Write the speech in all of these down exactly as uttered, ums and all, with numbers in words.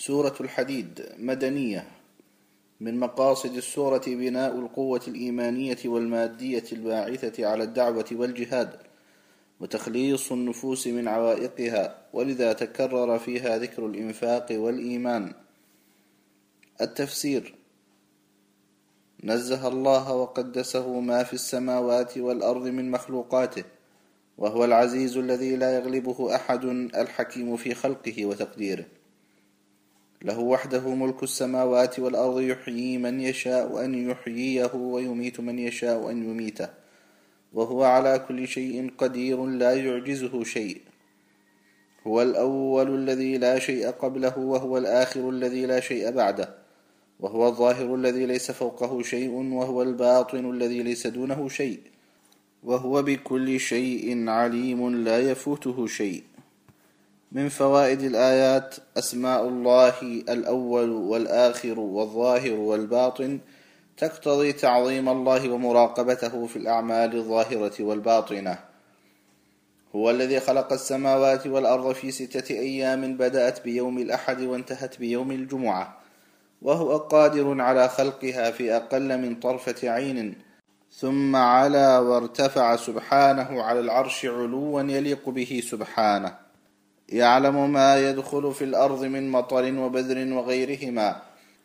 سورة الحديد مدنية. من مقاصد السورة بناء القوة الإيمانية والمادية الباعثة على الدعوة والجهاد، وتخليص النفوس من عوائقها، ولذا تكرر فيها ذكر الإنفاق والإيمان. التفسير: نزه الله وقدسه ما في السماوات والأرض من مخلوقاته، وهو العزيز الذي لا يغلبه أحد، الحكيم في خلقه وتقديره. له وحده ملك السماوات والأرض، يحيي من يشاء أن يحييه ويميت من يشاء أن يميته، وهو على كل شيء قدير، لا يعجزه شيء. هو الأول الذي لا شيء قبله، وهو الآخر الذي لا شيء بعده، وهو الظاهر الذي ليس فوقه شيء، وهو الباطن الذي ليس دونه شيء، وهو بكل شيء عليم لا يفوته شيء. من فوائد الآيات: أسماء الله الأول والآخر والظاهر والباطن تقتضي تعظيم الله ومراقبته في الأعمال الظاهرة والباطنة. هو الذي خلق السماوات والأرض في ستة أيام، بدأت بيوم الأحد وانتهت بيوم الجمعة، وهو قادر على خلقها في أقل من طرفة عين، ثم علا وارتفع سبحانه على العرش علوا يليق به سبحانه. يعلم ما يدخل في الأرض من مطر وبذر وغيرهما،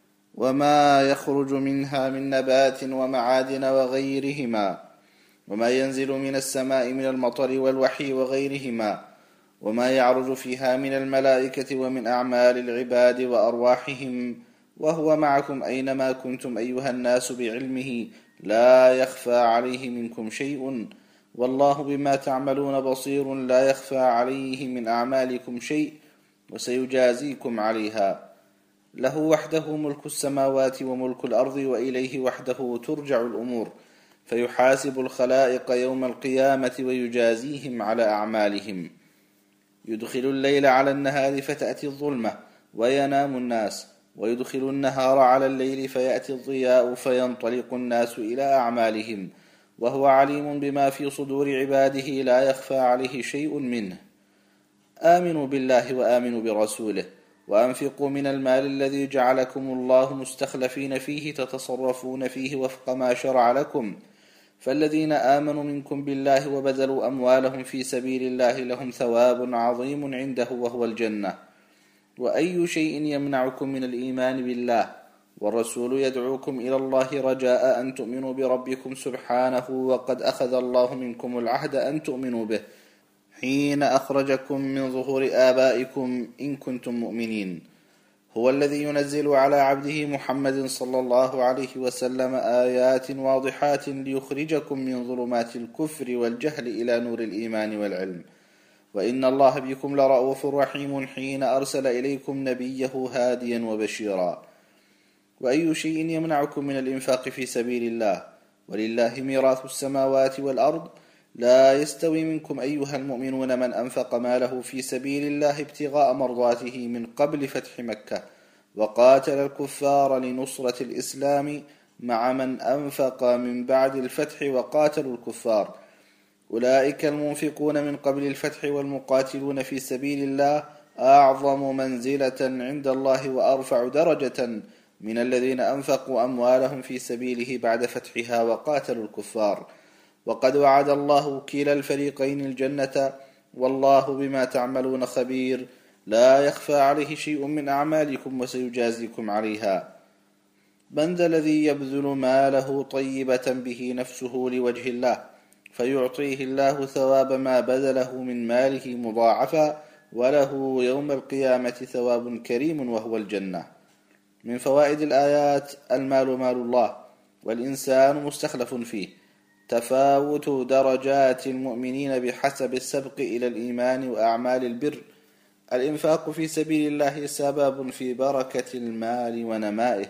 وما يخرج منها من نبات ومعادن وغيرهما، وما ينزل من السماء من المطر والوحي وغيرهما، وما يعرج فيها من الملائكة ومن أعمال العباد وأرواحهم. وهو معكم أينما كنتم أيها الناس بعلمه، لا يخفى عليه منكم شيء، والله بما تعملون بصير. لا يخفى عليه من أعمالكم شيء، وسيجازيكم عليها. له وحده ملك السماوات وملك الأرض، وإليه وحده ترجع الأمور، فيحاسب الخلائق يوم القيامة ويجازيهم على أعمالهم. يدخل الليل على النهار فتأتي الظلمة وينام الناس، ويدخل النهار على الليل فيأتي الضياء فينطلق الناس إلى أعمالهم، وهو عليم بما في صدور عباده، لا يخفى عليه شيء منه. آمنوا بالله وآمنوا برسوله، وأنفقوا من المال الذي جعلكم الله مستخلفين فيه، تتصرفون فيه وفق ما شرع لكم. فالذين آمنوا منكم بالله وبذلوا أموالهم في سبيل الله لهم ثواب عظيم عنده، وهو الجنة. وأي شيء يمنعكم من الإيمان بالله والرسول يدعوكم إلى الله رجاء أن تؤمنوا بربكم سبحانه، وقد أخذ الله منكم العهد أن تؤمنوا به حين أخرجكم من ظهور آبائكم إن كنتم مؤمنين. هو الذي ينزل على عبده محمد صلى الله عليه وسلم آيات واضحات ليخرجكم من ظلمات الكفر والجهل إلى نور الإيمان والعلم، وإن الله بكم لرؤوف رحيم حين أرسل إليكم نبيه هاديا وبشيرا. وأي شيء يمنعكم من الإنفاق في سبيل الله، ولله ميراث السماوات والأرض. لا يستوي منكم أيها المؤمنون من أنفق ماله في سبيل الله ابتغاء مرضاته من قبل فتح مكة وقاتل الكفار لنصرة الإسلام، مع من أنفق من بعد الفتح وقاتلوا الكفار. أولئك المنفقون من قبل الفتح والمقاتلون في سبيل الله أعظم منزلة عند الله وأرفع درجة من الذين أنفقوا أموالهم في سبيله بعد فتحها وقاتلوا الكفار. وقد وعد الله كلا الفريقين الجنة، والله بما تعملون خبير. لا يخفى عليه شيء من أعمالكم، وسيجازيكم عليها. من ذا الذي يبذل ماله طيبة به نفسه لوجه الله، فيعطيه الله ثواب ما بذله من ماله مضاعفا، وله يوم القيامة ثواب كريم وهو الجنة. من فوائد الآيات: المال مال الله، والإنسان مستخلف فيه، تفاوت درجات المؤمنين بحسب السبق إلى الإيمان وأعمال البر. الإنفاق في سبيل الله سبب في بركة المال ونمائه.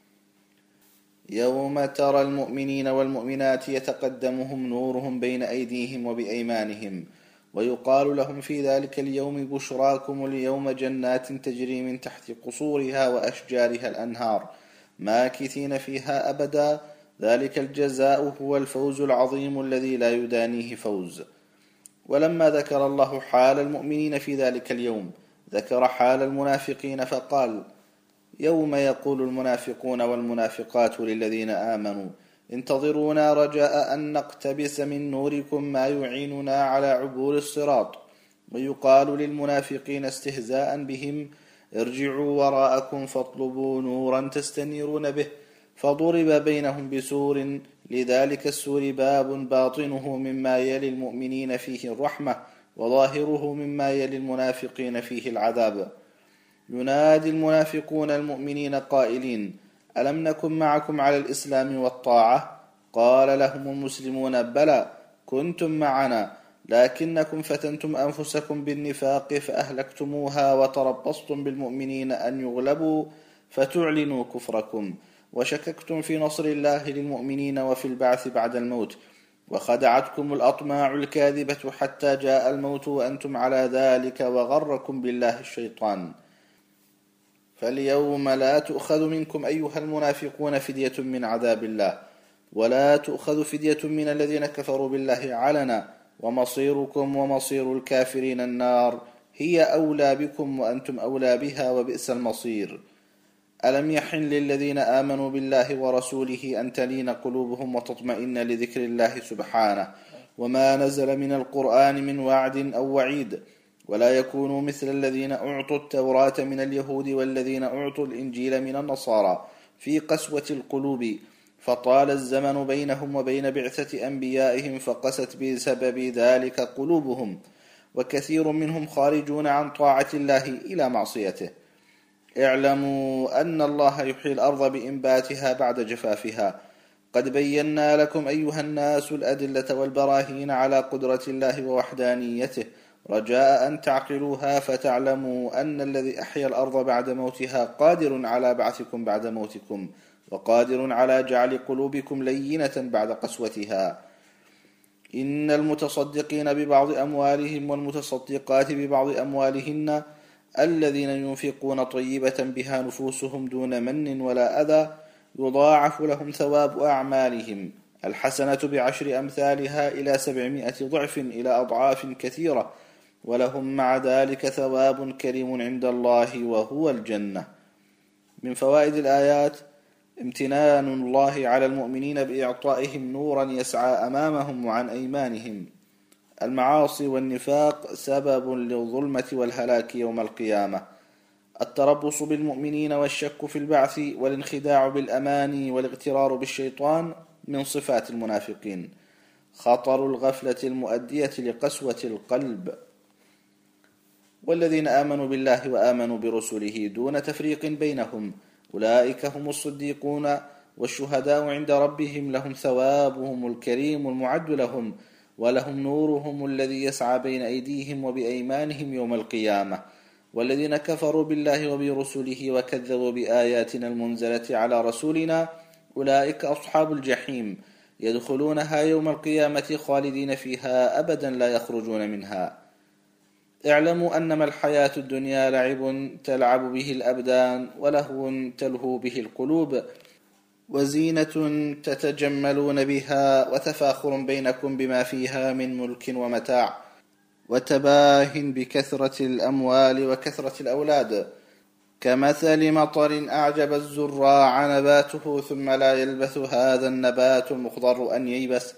يوم ترى المؤمنين والمؤمنات يتقدمهم نورهم بين أيديهم وبأيمانهم، ويقال لهم في ذلك اليوم بشراكم اليوم جنات تجري من تحت قصورها وأشجارها الأنهار، ماكثين فيها أبدا، ذلك الجزاء هو الفوز العظيم الذي لا يدانيه فوز. ولما ذكر الله حال المؤمنين في ذلك اليوم، ذكر حال المنافقين فقال: يوم يقول المنافقون والمنافقات للذين آمنوا انتظرونا رجاء أن نقتبس من نوركم ما يعيننا على عبور الصراط، ويقال للمنافقين استهزاء بهم ارجعوا وراءكم فاطلبوا نورا تستنيرون به، فضرب بينهم بسور، لذلك السور باب باطنه مما يلي المؤمنين فيه الرحمة وظاهره مما يلي المنافقين فيه العذاب. ينادي المنافقون المؤمنين قائلين ألم نكن معكم على الإسلام والطاعة؟ قال لهم المسلمون بلى كنتم معنا لكنكم فتنتم أنفسكم بالنفاق فأهلكتموها وتربصتم بالمؤمنين أن يغلبوا فتعلنوا كفركم، وشككتم في نصر الله للمؤمنين وفي البعث بعد الموت، وخدعتكم الأطماع الكاذبة حتى جاء الموت وأنتم على ذلك وغركم بالله الشيطان. فاليوم لا تؤخذ منكم أيها المنافقون فدية من عذاب الله، ولا تؤخذ فدية من الذين كفروا بالله علنا، ومصيركم ومصير الكافرين النار، هي أولى بكم وأنتم أولى بها وبئس المصير. ألم يحن للذين آمنوا بالله ورسوله أن تلين قلوبهم وتطمئن لذكر الله سبحانه وما نزل من القرآن من وعد أو وعيد، ولا يكونوا مثل الذين أعطوا التوراة من اليهود والذين أعطوا الإنجيل من النصارى في قسوة القلوب، فطال الزمن بينهم وبين بعثة أنبيائهم فقست بسبب ذلك قلوبهم، وكثير منهم خارجون عن طاعة الله إلى معصيته. اعلموا أن الله يحيي الأرض بإنباتها بعد جفافها، قد بينا لكم أيها الناس الأدلة والبراهين على قدرة الله ووحدانيته، رجاء أن تعقلوها فتعلموا أن الذي أحيا الأرض بعد موتها قادر على بعثكم بعد موتكم، وقادر على جعل قلوبكم لينة بعد قسوتها. إن المتصدقين ببعض أموالهم والمتصدقات ببعض أموالهن الذين ينفقون طيبة بها نفوسهم دون من ولا أذى يضاعف لهم ثواب أعمالهم الحسنة بعشر أمثالها إلى سبعمائة ضعف إلى أضعاف كثيرة، ولهم مع ذلك ثواب كريم عند الله وهو الجنة. من فوائد الآيات امتنان الله على المؤمنين بإعطائهم نورا يسعى أمامهم وعن أيمانهم. المعاصي والنفاق سبب للظلمة والهلاك يوم القيامة. التربص بالمؤمنين والشك في البعث والانخداع بالأماني والاغترار بالشيطان من صفات المنافقين. خطر الغفلة المؤدية لقسوة القلب. والذين آمنوا بالله وآمنوا برسله دون تفريق بينهم أولئك هم الصديقون والشهداء عند ربهم، لهم ثوابهم الكريم المعد لهم، ولهم نورهم الذي يسعى بين أيديهم وبأيمانهم يوم القيامة. والذين كفروا بالله وبرسله وكذبوا بآياتنا المنزلة على رسولنا أولئك أصحاب الجحيم، يدخلونها يوم القيامة خالدين فيها أبدا لا يخرجون منها. اعلموا أنما الحياة الدنيا لعب تلعب به الأبدان ولهو تلهو به القلوب، وزينة تتجملون بها، وتفاخر بينكم بما فيها من ملك ومتاع، وتباه بكثرة الأموال وكثرة الأولاد، كمثل مطر أعجب الزراع نباته ثم لا يلبث هذا النبات المخضر أن ييبس،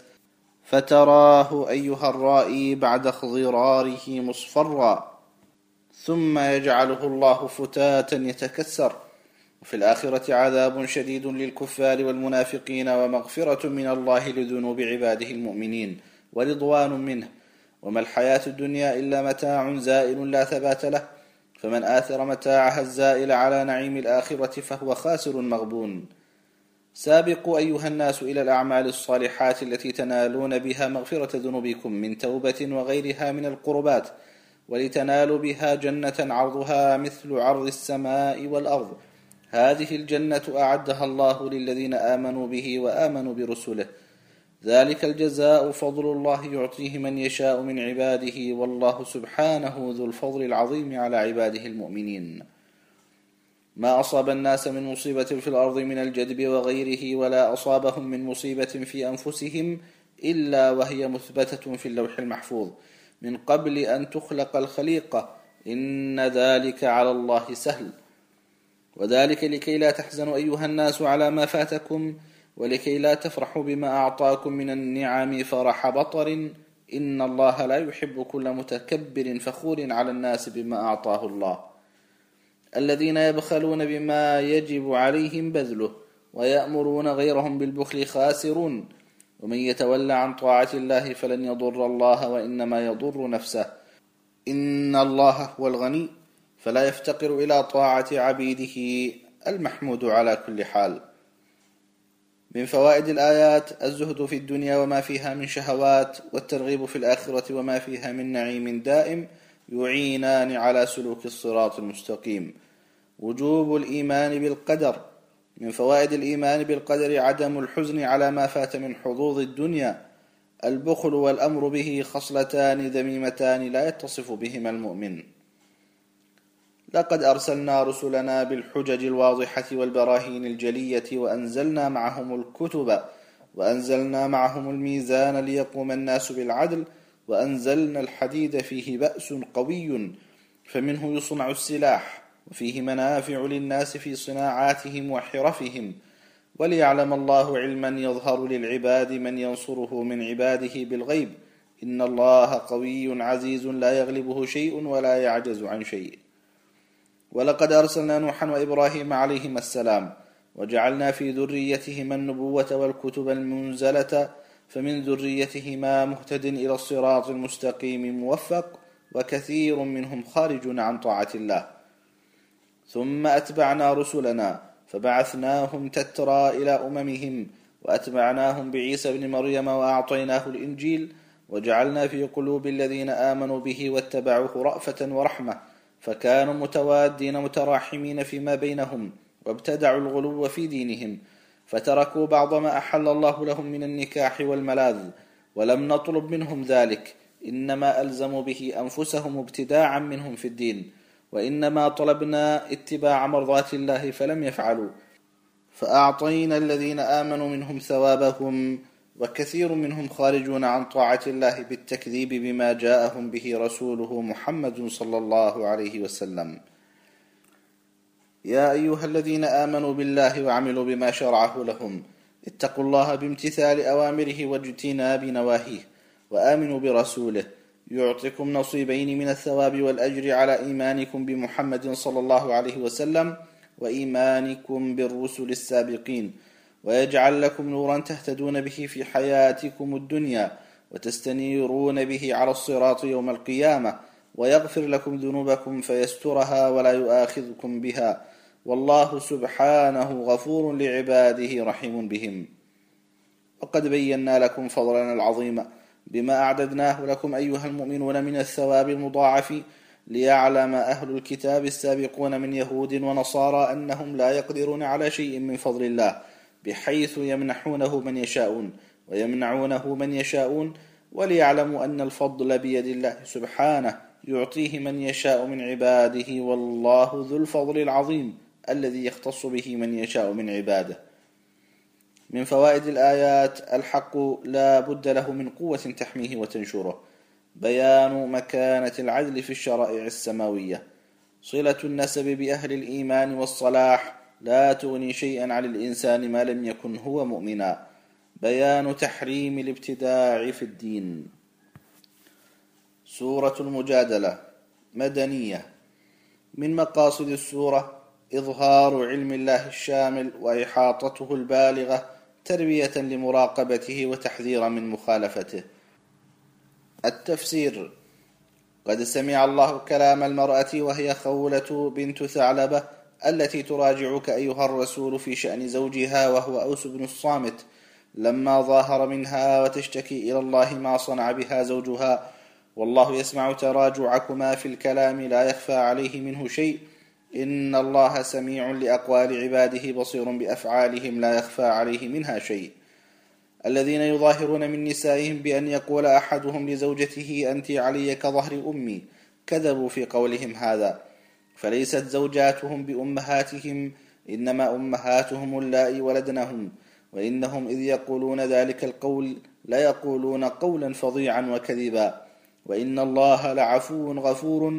فتراه أيها الرائي بعد اخضراره مصفرا، ثم يجعله الله فتاتا يتكسر. وفي الآخرة عذاب شديد للكفار والمنافقين، ومغفرة من الله لذنوب عباده المؤمنين، ورضوان منه. وما الحياة الدنيا إلا متاع زائل لا ثبات له، فمن آثر متاعها الزائل على نعيم الآخرة فهو خاسر مغبون. سابقوا أيها الناس إلى الأعمال الصالحات التي تنالون بها مغفرة ذنوبكم من توبة وغيرها من القربات، ولتنالوا بها جنة عرضها مثل عرض السماء والأرض. هذه الجنة أعدها الله للذين آمنوا به وآمنوا برسله، ذلك الجزاء فضل الله يعطيه من يشاء من عباده، والله سبحانه ذو الفضل العظيم على عباده المؤمنين. ما أصاب الناس من مصيبة في الأرض من الجدب وغيره، ولا أصابهم من مصيبة في أنفسهم إلا وهي مثبتة في اللوح المحفوظ من قبل أن تخلق الخليقة، إن ذلك على الله سهل. وذلك لكي لا تحزنوا أيها الناس على ما فاتكم ولكي لا تفرحوا بما أعطاكم من النعم فرح بطر، إن الله لا يحب كل متكبر فخور على الناس بما أعطاه الله. الذين يبخلون بما يجب عليهم بذله ويأمرون غيرهم بالبخل خاسرون، ومن يتولى عن طاعة الله فلن يضر الله وإنما يضر نفسه، إن الله هو الغني فلا يفتقر إلى طاعة عبيده المحمود على كل حال. من فوائد الآيات الزهد في الدنيا وما فيها من شهوات، والترغيب في الآخرة وما فيها من نعيم دائم يعينان على سلوك الصراط المستقيم. وجوب الإيمان بالقدر. من فوائد الإيمان بالقدر عدم الحزن على ما فات من حظوظ الدنيا. البخل والأمر به خصلتان ذميمتان لا يتصف بهما المؤمن. لقد أرسلنا رسلنا بالحجج الواضحة والبراهين الجلية وأنزلنا معهم الكتب وأنزلنا معهم الميزان ليقوم الناس بالعدل وأنزلنا الحديد فيه بأس قوي فمنه يصنع السلاح وفيه منافع للناس في صناعاتهم وحرفهم، وليعلم الله علما يظهر للعباد من ينصره من عباده بالغيب، إن الله قوي عزيز لا يغلبه شيء ولا يعجز عن شيء. ولقد أرسلنا نوحا وإبراهيم عليهما السلام وجعلنا في ذريتهما النبوة والكتب المنزلة، فمن ذريتهما مهتد إلى الصراط المستقيم موفق وكثير منهم خارج عن طاعة الله. ثم أتبعنا رسلنا فبعثناهم تترى إلى أممهم وأتبعناهم بعيسى بن مريم وأعطيناه الإنجيل وجعلنا في قلوب الذين آمنوا به واتبعوه رأفة ورحمة، فكانوا متوادين متراحمين فيما بينهم وابتدعوا الغلو في دينهم، فتركوا بعض ما أحل الله لهم من النكاح والملاذ، ولم نطلب منهم ذلك، إنما ألزموا به أنفسهم ابتداعا منهم في الدين، وإنما طلبنا اتباع مرضات الله فلم يفعلوا، فأعطينا الذين آمنوا منهم ثوابهم، وكثير منهم خارجون عن طاعة الله بالتكذيب بما جاءهم به رسوله محمد صلى الله عليه وسلم. يا أيها الذين آمنوا بالله وعملوا بما شرعه لهم اتقوا الله بامتثال أوامره واجتناب نواهيه، وآمنوا برسوله يعطكم نصيبين من الثواب والأجر على إيمانكم بمحمد صلى الله عليه وسلم وإيمانكم بالرسل السابقين، ويجعل لكم نورا تهتدون به في حياتكم الدنيا وتستنيرون به على الصراط يوم القيامة، ويغفر لكم ذنوبكم فيسترها ولا يؤاخذكم بها، والله سبحانه غفور لعباده رحيم بهم. وقد بينا لكم فضلنا العظيم بما أعددناه لكم أيها المؤمنون من الثواب المضاعف، ليعلم أهل الكتاب السابقون من يهود ونصارى أنهم لا يقدرون على شيء من فضل الله، بحيث يمنحونه من يشاءون ويمنعونه من يشاءون، وليعلموا أن الفضل بيد الله سبحانه يعطيه من يشاء من عباده، والله ذو الفضل العظيم الذي يختص به من يشاء من عباده. من فوائد الآيات الحق لا بد له من قوة تحميه وتنشره، بيان مكانة العدل في الشرائع السماوية، صلة النسب بأهل الإيمان والصلاح لا تغني شيئا عن الإنسان ما لم يكن هو مؤمنا، بيان تحريم الابتداع في الدين. سورة المجادلة مدنية. من مقاصد السورة إظهار علم الله الشامل وإحاطته البالغة تربية لمراقبته وتحذيرا من مخالفته. التفسير: قد سمع الله كلام المرأة وهي خولة بنت ثعلبة التي تراجعك أيها الرسول في شأن زوجها وهو أوس بن الصامت لما ظاهر منها وتشتكي إلى الله ما صنع بها زوجها، والله يسمع تراجعكما في الكلام لا يخفى عليه منه شيء، إن الله سميع لأقوال عباده بصير بأفعالهم لا يخفى عليه منها شيء. الذين يظاهرون من نسائهم بأن يقول أحدهم لزوجته أنت علي كظهر أمي كذبوا في قولهم هذا، فليست زوجاتهم بأمهاتهم، إنما أمهاتهم اللائي ولدنهم، وإنهم إذ يقولون ذلك القول لا يقولون قولا فظيعا وكذبا، وإن الله لعفو غفور،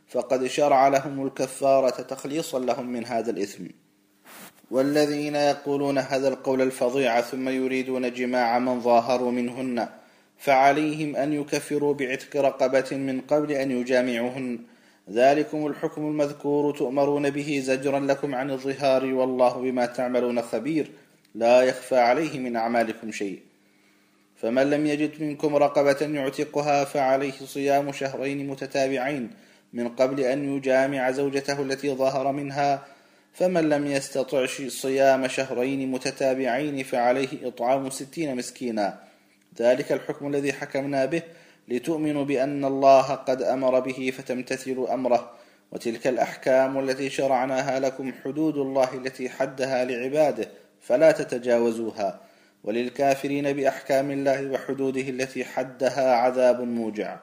فقد شرع لهم الكفارة تخليصا لهم من هذا الإثم. والذين يقولون هذا القول الفظيع ثم يريدون جماع من ظاهروا منهن فعليهم أن يكفروا بعتق رقبة من قبل أن يجامعوهن، ذلكم الحكم المذكور تؤمرون به زجرا لكم عن الظهار، والله بما تعملون خبير، لا يخفى عليه من أعمالكم شيء. فمن لم يجد منكم رقبة يعتقها فعليه صيام شهرين متتابعين من قبل أن يجامع زوجته التي ظهر منها، فمن لم يستطع صيام شهرين متتابعين فعليه إطعام ستين مسكينا، ذلك الحكم الذي حكمنا به لتؤمنوا بأن الله قد أمر به فتمتثلوا أمره، وتلك الأحكام التي شرعناها لكم حدود الله التي حدها لعباده فلا تتجاوزوها، وللكافرين بأحكام الله وحدوده التي حدها عذاب موجع.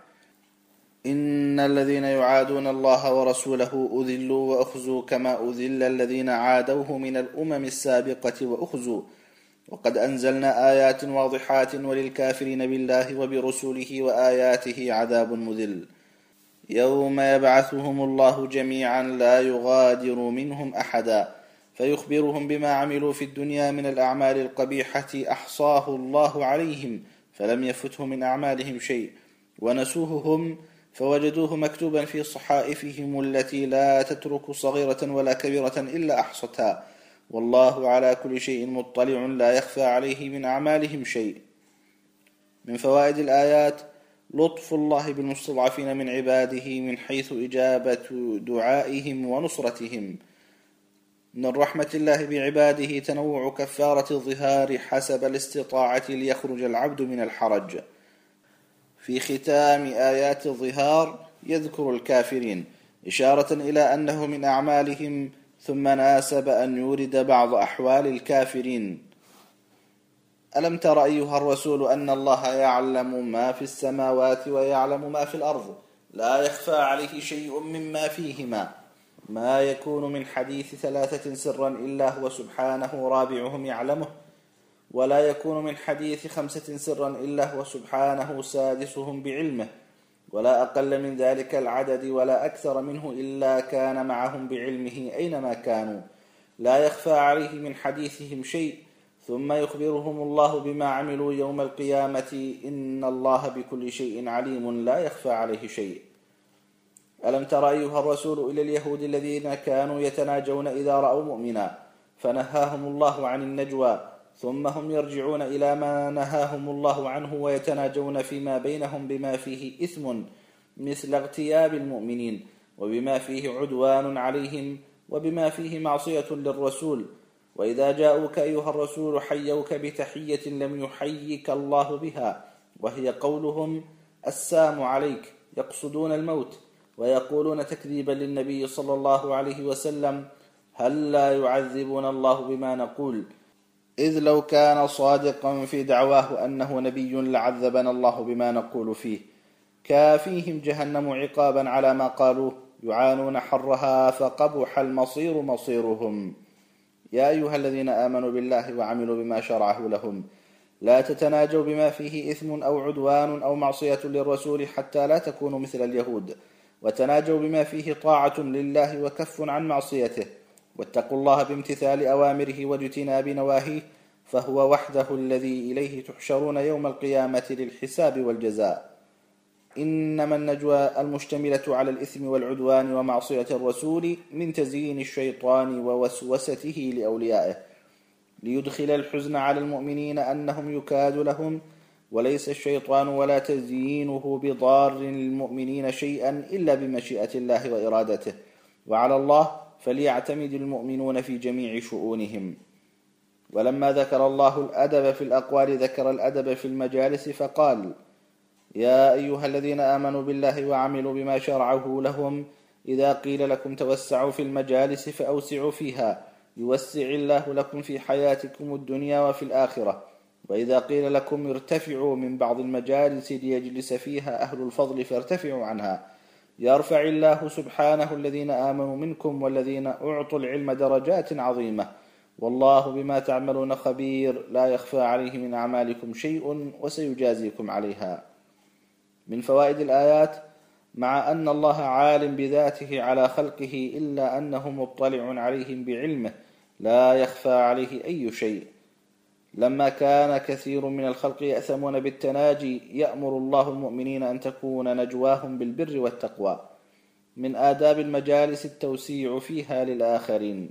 إن الذين يعادون الله ورسوله أذلوا وأخزوا كما أذل الذين عادوه من الأمم السابقة وأخزوا، وقد أنزلنا آيات واضحات وللكافرين بالله وبرسوله وآياته عذاب مذل. يوم يبعثهم الله جميعا لا يغادر منهم أحدا فيخبرهم بما عملوا في الدنيا من الأعمال القبيحة أحصاه الله عليهم فلم يفته من أعمالهم شيء، ونسوه هم فوجدوه مكتوبا في صحائفهم التي لا تترك صغيرة ولا كبيرة إلا أحصتها، والله على كل شيء مطلع لا يخفى عليه من أعمالهم شيء. من فوائد الآيات لطف الله بالمستضعفين من عباده من حيث إجابة دعائهم ونصرتهم. من رحمة الله بعباده تنوع كفارة الظهار حسب الاستطاعة ليخرج العبد من الحرج. في ختام آيات الظهار يذكر الكافرين إشارة إلى أنه من أعمالهم، ثم ناسب أن يورد بعض أحوال الكافرين. ألم تر أيها الرسول أن الله يعلم ما في السماوات ويعلم ما في الأرض، لا يخفى عليه شيء مما فيهما، ما يكون من حديث ثلاثة سرا إلا هو سبحانه رابعهم يعلمه، ولا يكون من حديث خمسة سرا إلا هو سبحانه سادسهم بعلمه، ولا أقل من ذلك العدد ولا أكثر منه إلا كان معهم بعلمه أينما كانوا، لا يخفى عليه من حديثهم شيء، ثم يخبرهم الله بما عملوا يوم القيامة، إن الله بكل شيء عليم لا يخفى عليه شيء. ألم تر أيها الرسول إلى اليهود الذين كانوا يتناجون إذا رأوا مؤمنا فنهاهم الله عن النجوى، ثم هم يرجعون إلى ما نهاهم الله عنه ويتناجون فيما بينهم بما فيه إثم مثل اغتياب المؤمنين، وبما فيه عدوان عليهم، وبما فيه معصية للرسول، وإذا جاءوك أيها الرسول حيوك بتحية لم يحيك الله بها، وهي قولهم السلام عليك، يقصدون الموت، ويقولون تكذيبا للنبي صلى الله عليه وسلم هل لا يعذبنا الله بما نقول، إذ لو كان صادقا في دعواه أنه نبي لعذبنا الله بما نقول فيه، كافيهم جهنم عقابا على ما قالوه، يعانون حرها فقبح المصير مصيرهم. يا أيها الذين آمنوا بالله وعملوا بما شرعه لهم لا تتناجوا بما فيه إثم أو عدوان أو معصية للرسول حتى لا تكونوا مثل اليهود، وتناجوا بما فيه طاعة لله وكف عن معصيته، واتقوا الله بامتثال أوامره واجتناب نواهيه، فهو وحده الذي إليه تحشرون يوم القيامة للحساب والجزاء. إنما النجوى المشتملة على الإثم والعدوان ومعصية الرسول من تزيين الشيطان ووسوسته لأوليائه ليدخل الحزن على المؤمنين أنهم يكاد لهم، وليس الشيطان ولا تزيينه بضار للمؤمنين شيئا إلا بمشيئة الله وإرادته، وعلى الله فليعتمد المؤمنون في جميع شؤونهم. ولما ذكر الله الأدب في الأقوال ذكر الأدب في المجالس فقال يا أيها الذين آمنوا بالله وعملوا بما شرعه لهم إذا قيل لكم توسعوا في المجالس فأوسعوا فيها يوسع الله لكم في حياتكم الدنيا وفي الآخرة، وإذا قيل لكم ارتفعوا من بعض المجالس ليجلس فيها أهل الفضل فارتفعوا عنها يرفع الله سبحانه الذين آمنوا منكم والذين أعطوا العلم درجات عظيمة، والله بما تعملون خبير، لا يخفى عليه من أعمالكم شيء وسيجازيكم عليها. من فوائد الآيات مع أن الله عالم بذاته على خلقه، إلا أنه مطلع عليهم بعلمه لا يخفى عليه أي شيء. لما كان كثير من الخلق يأثمون بالتناجي، يأمر الله المؤمنين أن تكون نجواهم بالبر والتقوى. من آداب المجالس التوسيع فيها للآخرين.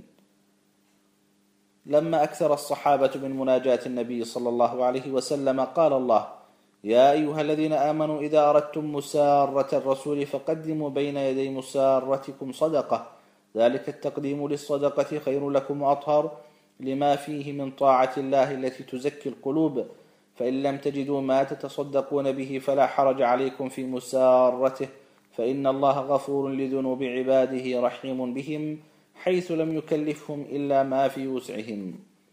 لما أكثر الصحابة من مناجاة النبي صلى الله عليه وسلم، قال الله: يا أيها الذين آمنوا إذا أردتم مسارة الرسول فقدموا بين يدي مسارتكم صدقة، ذلك التقديم للصدقة خير لكم وأطهر، لما فيه من طاعة الله التي تزكي القلوب. فإن لم تجدوا ما تتصدقون به فلا حرج عليكم في مسارته، فإن الله غفور لذنوب عباده رحيم بهم، حيث لم يكلفهم إلا ما في وسعهم.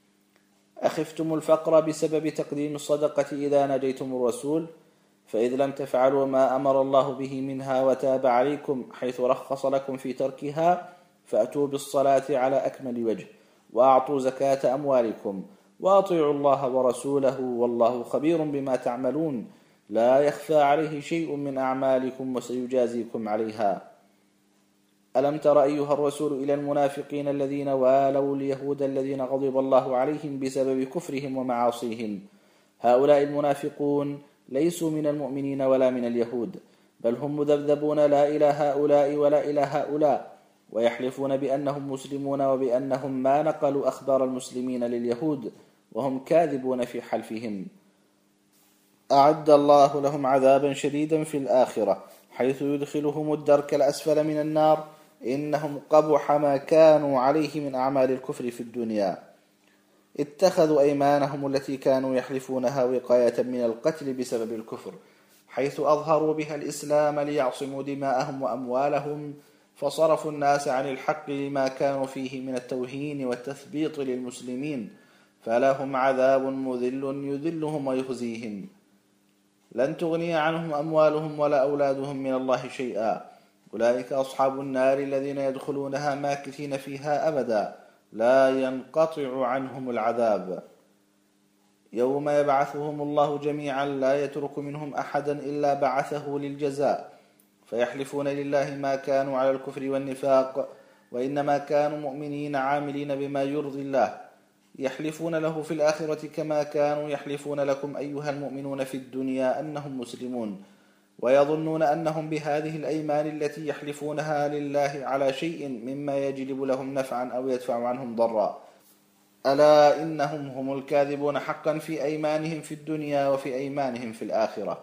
أخفتم الفقر بسبب تقديم الصدقة إذا نجيتم الرسول، فإذ لم تفعلوا ما أمر الله به منها وتاب عليكم حيث رخص لكم في تركها، فأتوا بالصلاة على أكمل وجه، وأعطوا زكاة أموالكم، وأطيعوا الله ورسوله، والله خبير بما تعملون، لا يخفى عليه شيء من أعمالكم وسيجازيكم عليها. ألم تر أيها الرسول إلى المنافقين الذين والوا اليهود الذين غضب الله عليهم بسبب كفرهم ومعاصيهم؟ هؤلاء المنافقون ليسوا من المؤمنين ولا من اليهود، بل هم مذبذبون لا إلى هؤلاء ولا إلى هؤلاء، ويحلفون بأنهم مسلمون وبأنهم ما نقلوا أخبار المسلمين لليهود، وهم كاذبون في حلفهم. أعد الله لهم عذابا شديدا في الآخرة، حيث يدخلهم الدرك الأسفل من النار، إنهم قبح ما كانوا عليه من أعمال الكفر في الدنيا. اتخذوا أيمانهم التي كانوا يحلفونها وقاية من القتل بسبب الكفر، حيث أظهروا بها الإسلام ليعصموا دماءهم وأموالهم، فصرفوا الناس عن الحق لما كانوا فيه من التوهين والتثبيط للمسلمين، فلهم عذاب مذل يذلهم ويخزيهم. لن تغني عنهم أموالهم ولا أولادهم من الله شيئا، أولئك أصحاب النار الذين يدخلونها ماكثين فيها أبدا، لا ينقطع عنهم العذاب. يوم يبعثهم الله جميعا لا يترك منهم أحدا إلا بعثه للجزاء، فيحلفون لله ما كانوا على الكفر والنفاق، وإنما كانوا مؤمنين عاملين بما يرضي الله، يحلفون له في الآخرة كما كانوا يحلفون لكم أيها المؤمنون في الدنيا أنهم مسلمون، ويظنون أنهم بهذه الأيمان التي يحلفونها لله على شيء مما يجلب لهم نفعا أو يدفع عنهم ضرا. ألا إنهم هم الكاذبون حقا في أيمانهم في الدنيا وفي أيمانهم في الآخرة.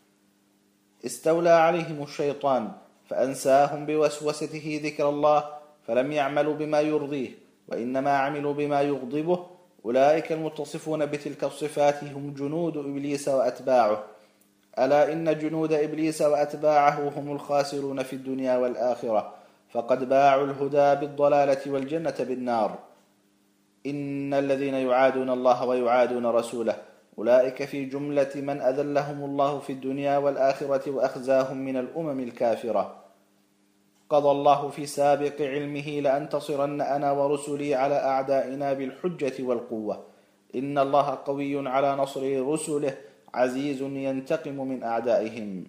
استولى عليهم الشيطان فأنساهم بوسوسته ذكر الله، فلم يعملوا بما يرضيه وإنما عملوا بما يغضبه. أولئك المتصفون بتلك الصفات هم جنود إبليس وأتباعه. ألا إن جنود إبليس وأتباعه هم الخاسرون في الدنيا والآخرة، فقد باعوا الهدى بالضلالة والجنة بالنار. إن الذين يعادون الله ويعادون رسوله أولئك في جملة من أذلهم الله في الدنيا والآخرة وأخزاهم من الأمم الكافرة. قضى الله في سابق علمه لأنتصرن أنا ورسلي على أعدائنا بالحجة والقوة، إن الله قوي على نصر رسله عزيز ينتقم من أعدائهم.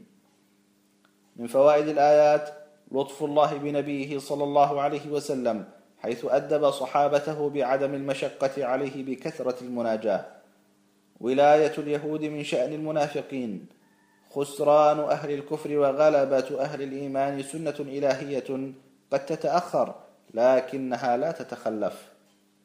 من فوائد الآيات لطف الله بنبيه صلى الله عليه وسلم، حيث أدب صحابته بعدم المشقة عليه بكثرة المناجاة. ولاية اليهود من شأن المنافقين. خسران أهل الكفر وغلبة أهل الإيمان سنة إلهية قد تتأخر لكنها لا تتخلف.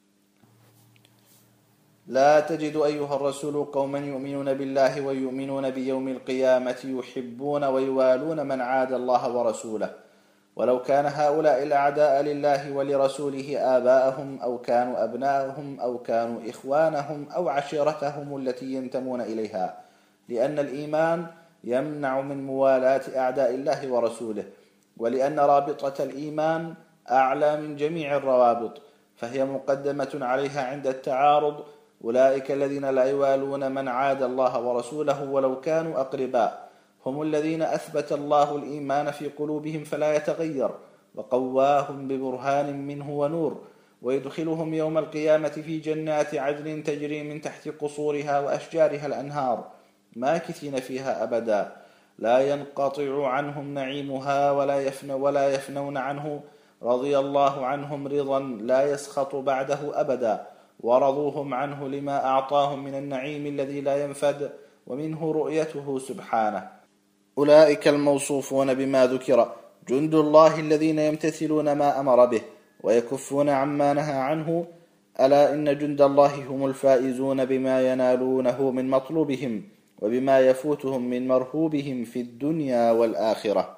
لا تجد أيها الرسول قوما يؤمنون بالله ويؤمنون بيوم القيامة يحبون ويوالون من عاد الله ورسوله، ولو كان هؤلاء الأعداء لله ولرسوله آباءهم أو كانوا أبناءهم أو كانوا إخوانهم أو عشيرتهم التي ينتمون إليها، لأن الإيمان يمنع من موالاة أعداء الله ورسوله، ولأن رابطة الإيمان أعلى من جميع الروابط، فهي مقدمة عليها عند التعارض. أولئك الذين لا يوالون من عاد الله ورسوله ولو كانوا أقرباء هم الذين أثبت الله الإيمان في قلوبهم فلا يتغير، وقواهم ببرهان منه ونور، ويدخلهم يوم القيامة في جنات عدن تجري من تحت قصورها وأشجارها الأنهار ماكثين فيها أبدا، لا ينقطع عنهم نعيمها ولا, يفن ولا يفنون عنه، رضي الله عنهم رضا لا يسخط بعده أبدا، ورضوهم عنه لما أعطاهم من النعيم الذي لا ينفد، ومنه رؤيته سبحانه. أولئك الموصوفون بما ذكر جند الله الذين يمتثلون ما أمر به ويكفون عما نهى عنه. ألا إن جند الله هم الفائزون بما ينالونه من مطلوبهم وبما يفوتهم من مرهوبهم في الدنيا والآخرة.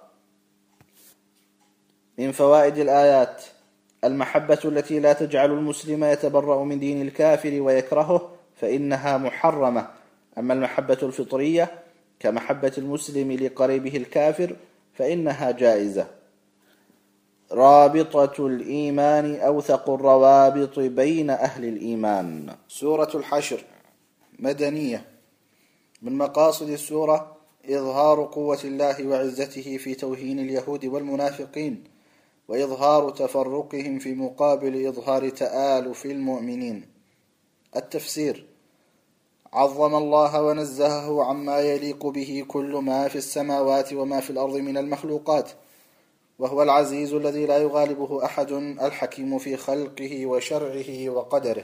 من فوائد الآيات: المحبة التي لا تجعل المسلم يتبرأ من دين الكافر ويكرهه فإنها محرمة، أما المحبة الفطرية كمحبة المسلم لقريبه الكافر فإنها جائزة. رابطة الإيمان أوثق الروابط بين أهل الإيمان. سورة الحشر مدنية. من مقاصد السورة إظهار قوة الله وعزته في توهين اليهود والمنافقين، وإظهار تفرقهم في مقابل إظهار تآلف المؤمنين. التفسير: عظم الله ونزهه عما يليق به كل ما في السماوات وما في الأرض من المخلوقات، وهو العزيز الذي لا يغالبه أحد، الحكيم في خلقه وشرعه وقدره.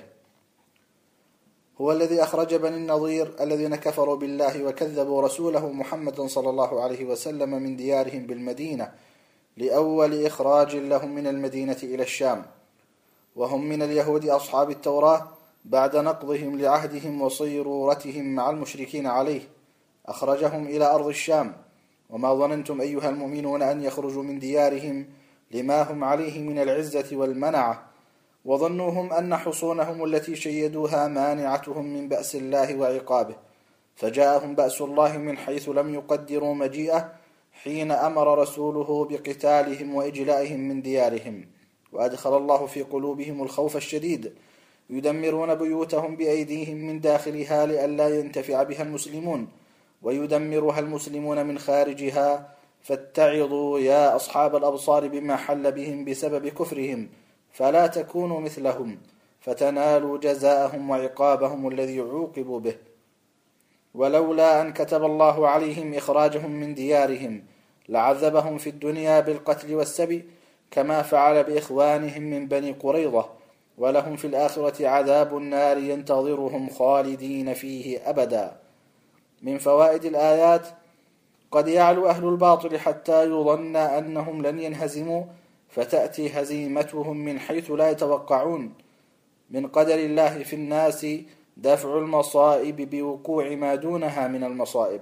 هو الذي أخرج بني النضير الذين كفروا بالله وكذبوا رسوله محمد صلى الله عليه وسلم من ديارهم بالمدينة لأول إخراج لهم من المدينة إلى الشام، وهم من اليهود أصحاب التوراة بعد نقضهم لعهدهم وصيرورتهم مع المشركين عليه، أخرجهم إلى أرض الشام. وما ظننتم أيها المؤمنون أن يخرجوا من ديارهم لما هم عليه من العزة والمنعة، وظنوهم أن حصونهم التي شيدوها مانعتهم من بأس الله وعقابه، فجاءهم بأس الله من حيث لم يقدروا مجيئه حين أمر رسوله بقتالهم وإجلائهم من ديارهم، وأدخل الله في قلوبهم الخوف الشديد، يدمرون بيوتهم بأيديهم من داخلها لئلا ينتفع بها المسلمون، ويدمرها المسلمون من خارجها. فاتعظوا يا أصحاب الأبصار بما حل بهم بسبب كفرهم، فلا تكونوا مثلهم فتنالوا جزاءهم وعقابهم الذي عوقبوا به. ولولا أن كتب الله عليهم إخراجهم من ديارهم لعذبهم في الدنيا بالقتل والسبي كما فعل بإخوانهم من بني قريظة، ولهم في الآخرة عذاب النار ينتظرهم خالدين فيه أبدا. من فوائد الآيات: قد يعلو أهل الباطل حتى يظن أنهم لن ينهزموا فتأتي هزيمتهم من حيث لا يتوقعون. من قدر الله في الناس دفع المصائب بوقوع ما دونها من المصائب.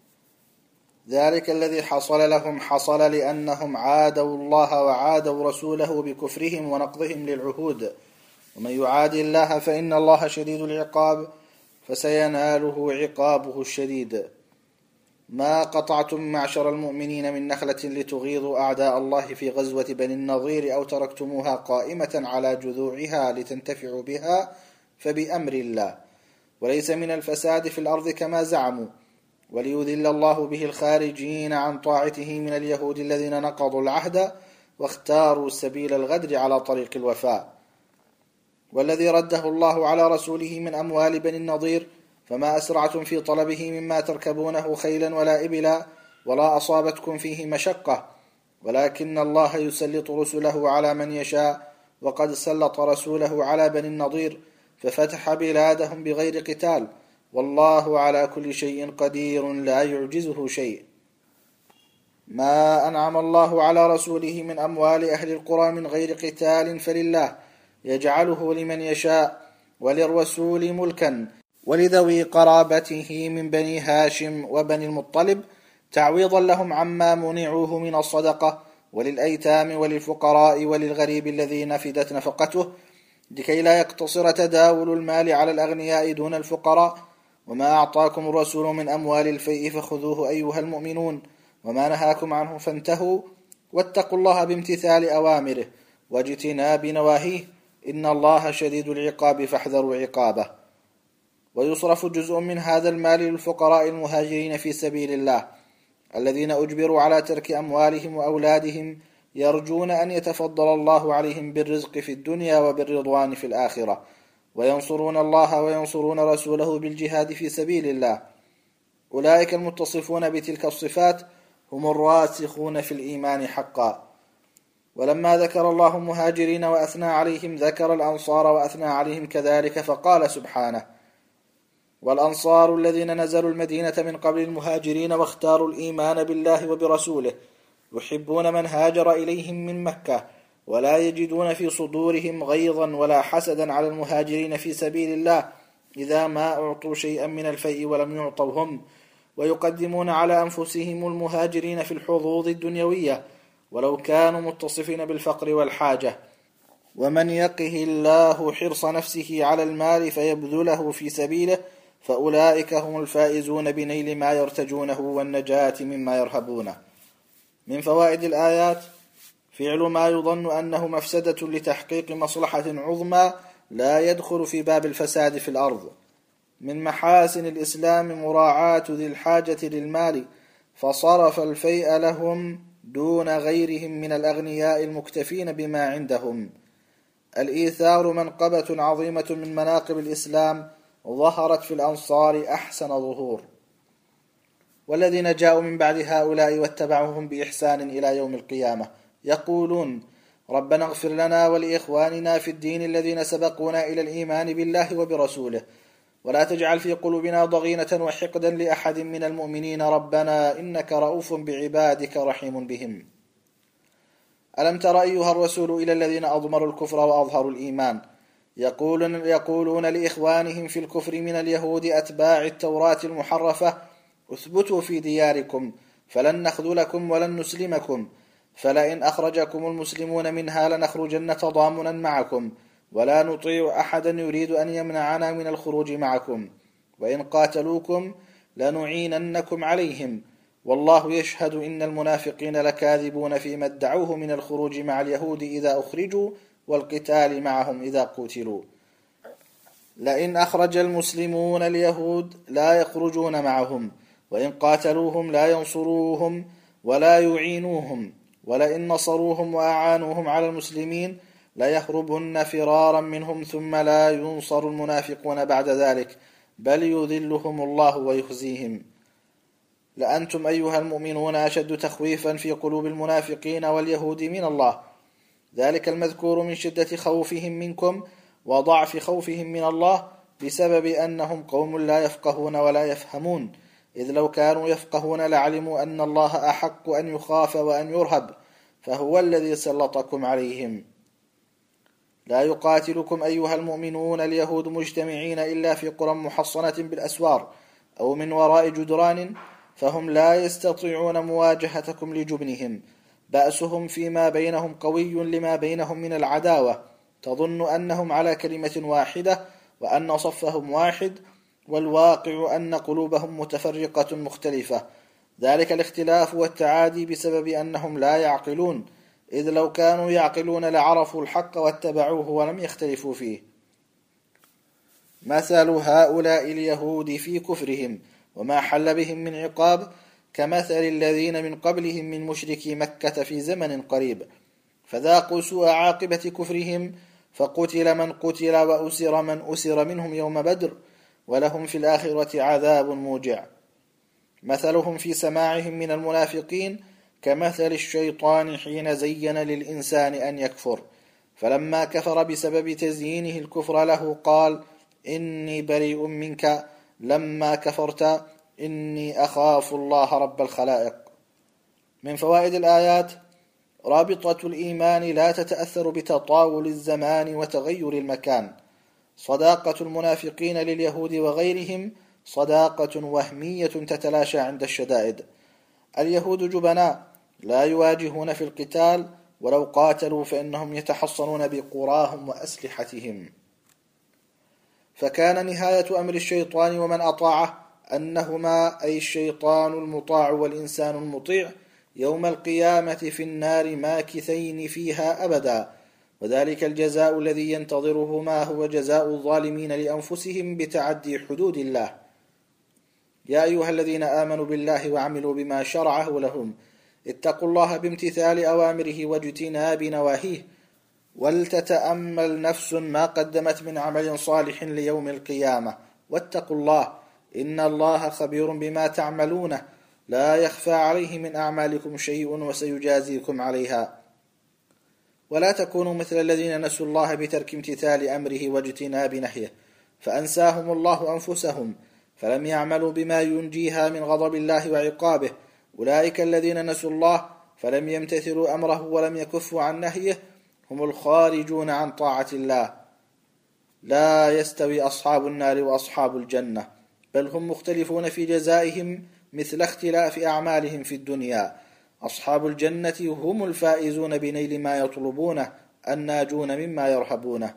ذلك الذي حصل لهم حصل لأنهم عادوا الله وعادوا رسوله بكفرهم ونقضهم للعهود، ومن يعاد الله فإن الله شديد العقاب، فسيناله عقابه الشديد. ما قطعتم معشر المؤمنين من نخلة لتغيظوا أعداء الله في غزوة بني النضير أو تركتموها قائمة على جذوعها لتنتفعوا بها فبأمر الله، وليس من الفساد في الأرض كما زعموا، وليذل الله به الخارجين عن طاعته من اليهود الذين نقضوا العهد واختاروا سبيل الغدر على طريق الوفاء. والذي رده الله على رسوله من أموال بني النضير فما أسرعتم في طلبه مما تركبونه خيلا ولا إبلا ولا أصابتكم فيه مشقة، ولكن الله يسلط رسله على من يشاء، وقد سلط رسوله على بني النضير ففتح بلادهم بغير قتال، والله على كل شيء قدير لا يعجزه شيء. ما أنعم الله على رسوله من أموال أهل القرى من غير قتال فلله يجعله لمن يشاء، وللرسول ملكا، ولذوي قرابته من بني هاشم وبني المطلب تعويضا لهم عما منعوه من الصدقة، وللأيتام وللفقراء وللغريب الذي نفدت نفقته، لكي لا يقتصر تداول المال على الأغنياء دون الفقراء. وما أعطاكم الرسول من أموال الفيء فخذوه أيها المؤمنون، وما نهاكم عنه فانتهوا، واتقوا الله بامتثال أوامره واجتناب نواهيه، إن الله شديد العقاب فاحذروا عقابه. ويصرف جزء من هذا المال للفقراء المهاجرين في سبيل الله الذين أجبروا على ترك أموالهم وأولادهم يرجون أن يتفضل الله عليهم بالرزق في الدنيا وبالرضوان في الآخرة، وينصرون الله وينصرون رسوله بالجهاد في سبيل الله. أولئك المتصفون بتلك الصفات هم الراسخون في الإيمان حقا. ولما ذكر الله المهاجرين وأثنى عليهم ذكر الأنصار وأثنى عليهم كذلك، فقال سبحانه: والأنصار الذين نزلوا المدينة من قبل المهاجرين واختاروا الإيمان بالله وبرسوله يحبون من هاجر إليهم من مكة ولا يجدون في صدورهم غيظا ولا حسدا على المهاجرين في سبيل الله إذا ما أعطوا شيئا من الفيء ولم يعطوا هم، ويقدمون على أنفسهم المهاجرين في الحظوظ الدنيوية ولو كانوا متصفين بالفقر والحاجة. ومن يقه الله حرص نفسه على المال فيبذله في سبيله فأولئك هم الفائزون بنيل ما يرتجونه والنجاة مما يرهبونه. من فوائد الآيات: فعل ما يظن أنه مفسدة لتحقيق مصلحة عظمى لا يدخل في باب الفساد في الأرض. من محاسن الإسلام مراعاة ذي الحاجة للمال فصرف الفيء لهم دون غيرهم من الأغنياء المكتفين بما عندهم. الإيثار منقبة عظيمة من مناقب الإسلام ظهرت في الأنصار أحسن ظهور. والذين جاءوا من بعد هؤلاء واتبعوهم بإحسان إلى يوم القيامة يقولون: ربنا اغفر لنا ولإخواننا في الدين الذين سبقونا إلى الإيمان بالله وبرسوله ولا تجعل في قلوبنا ضغينة وحقدا لأحد من المؤمنين ربنا إنك رؤوف بعبادك رحيم بهم. ألم تر أيها الرسول إلى الذين أضمروا الكفر وأظهروا الإيمان يقولون, يقولون لإخوانهم في الكفر من اليهود أتباع التوراة المحرفة: اثبتوا في دياركم فلن نخذلكم ولن نسلمكم، فلئن أخرجكم المسلمون منها لنخرجن تضامنا معكم ولا نطيع أحدا يريد أن يمنعنا من الخروج معكم، وإن قاتلوكم لنعيننكم عليهم والله يشهد إن المنافقين لكاذبون فيما ادعوه من الخروج مع اليهود إذا أخرجوا والقتال معهم إذا قتلوا. لئن أخرج المسلمون اليهود لا يخرجون معهم، وإن قاتلوهم لا ينصروهم ولا يعينوهم، ولئن نصروهم وأعانوهم على المسلمين ليهربن فرارا منهم ثم لا ينصر المنافقون بعد ذلك بل يذلهم الله ويخزيهم. لأنتم أيها المؤمنون أشد تخويفا في قلوب المنافقين واليهود من الله، ذلك المذكور من شدة خوفهم منكم وضعف خوفهم من الله بسبب أنهم قوم لا يفقهون ولا يفهمون، إذ لو كانوا يفقهون لعلموا أن الله أحق أن يخاف وأن يرهب فهو الذي سلطكم عليهم. لا يقاتلكم أيها المؤمنون اليهود مجتمعين إلا في قرى محصنة بالأسوار أو من وراء جدران، فهم لا يستطيعون مواجهتكم لجبنهم، بأسهم فيما بينهم قوي لما بينهم من العداوة، تظن أنهم على كلمة واحدة وأن صفهم واحد، والواقع أن قلوبهم متفرقة مختلفة، ذلك الاختلاف والتعادي بسبب أنهم لا يعقلون، إذ لو كانوا يعقلون لعرفوا الحق واتبعوه ولم يختلفوا فيه. مثل هؤلاء اليهود في كفرهم وما حل بهم من عقاب كمثل الذين من قبلهم من مشركي مكة في زمن قريب، فذاقوا سوء عاقبة كفرهم، فقتل من قتل وأسر من أسر منهم يوم بدر، ولهم في الآخرة عذاب موجع. مثلهم في سماعهم من المنافقين كمثل الشيطان حين زين للإنسان أن يكفر، فلما كفر بسبب تزيينه الكفر له قال: إني بريء منك، لما كفرت إني أخاف الله رب الخلائق. من فوائد الآيات: رابطة الإيمان لا تتأثر بتطاول الزمان وتغير المكان. صداقة المنافقين لليهود وغيرهم صداقة وهمية تتلاشى عند الشدائد. اليهود جبناء لا يواجهون في القتال، ولو قاتلوا فإنهم يتحصنون بقراهم وأسلحتهم. فكان نهاية أمر الشيطان ومن أطاعه أنهما أي الشيطان المطاع والإنسان المطيع يوم القيامة في النار ماكثين فيها أبدا، وذلك الجزاء الذي ينتظرهما هو جزاء الظالمين لأنفسهم بتعدي حدود الله. يا أيها الذين آمنوا بالله وعملوا بما شرعه لهم اتقوا الله بامتثال أوامره واجتناب نواهيه، ولتتأمل نفس ما قدمت من عمل صالح ليوم القيامة، واتقوا الله إن الله خبير بما تعملونه لا يخفى عليه من أعمالكم شيء وسيجازيكم عليها. ولا تكونوا مثل الذين نسوا الله بترك امتثال أمره واجتناب نهيه فأنساهم الله أنفسهم فلم يعملوا بما ينجيها من غضب الله وعقابه. أولئك الذين نسوا الله فلم يمتثلوا أمره ولم يكفوا عن نهيه هم الخارجون عن طاعة الله. لا يستوي أصحاب النار وأصحاب الجنة بل هم مختلفون في جزائهم مثل اختلاف أعمالهم في الدنيا. أصحاب الجنة هم الفائزون بنيل ما يطلبونه الناجون مما يرهبونه.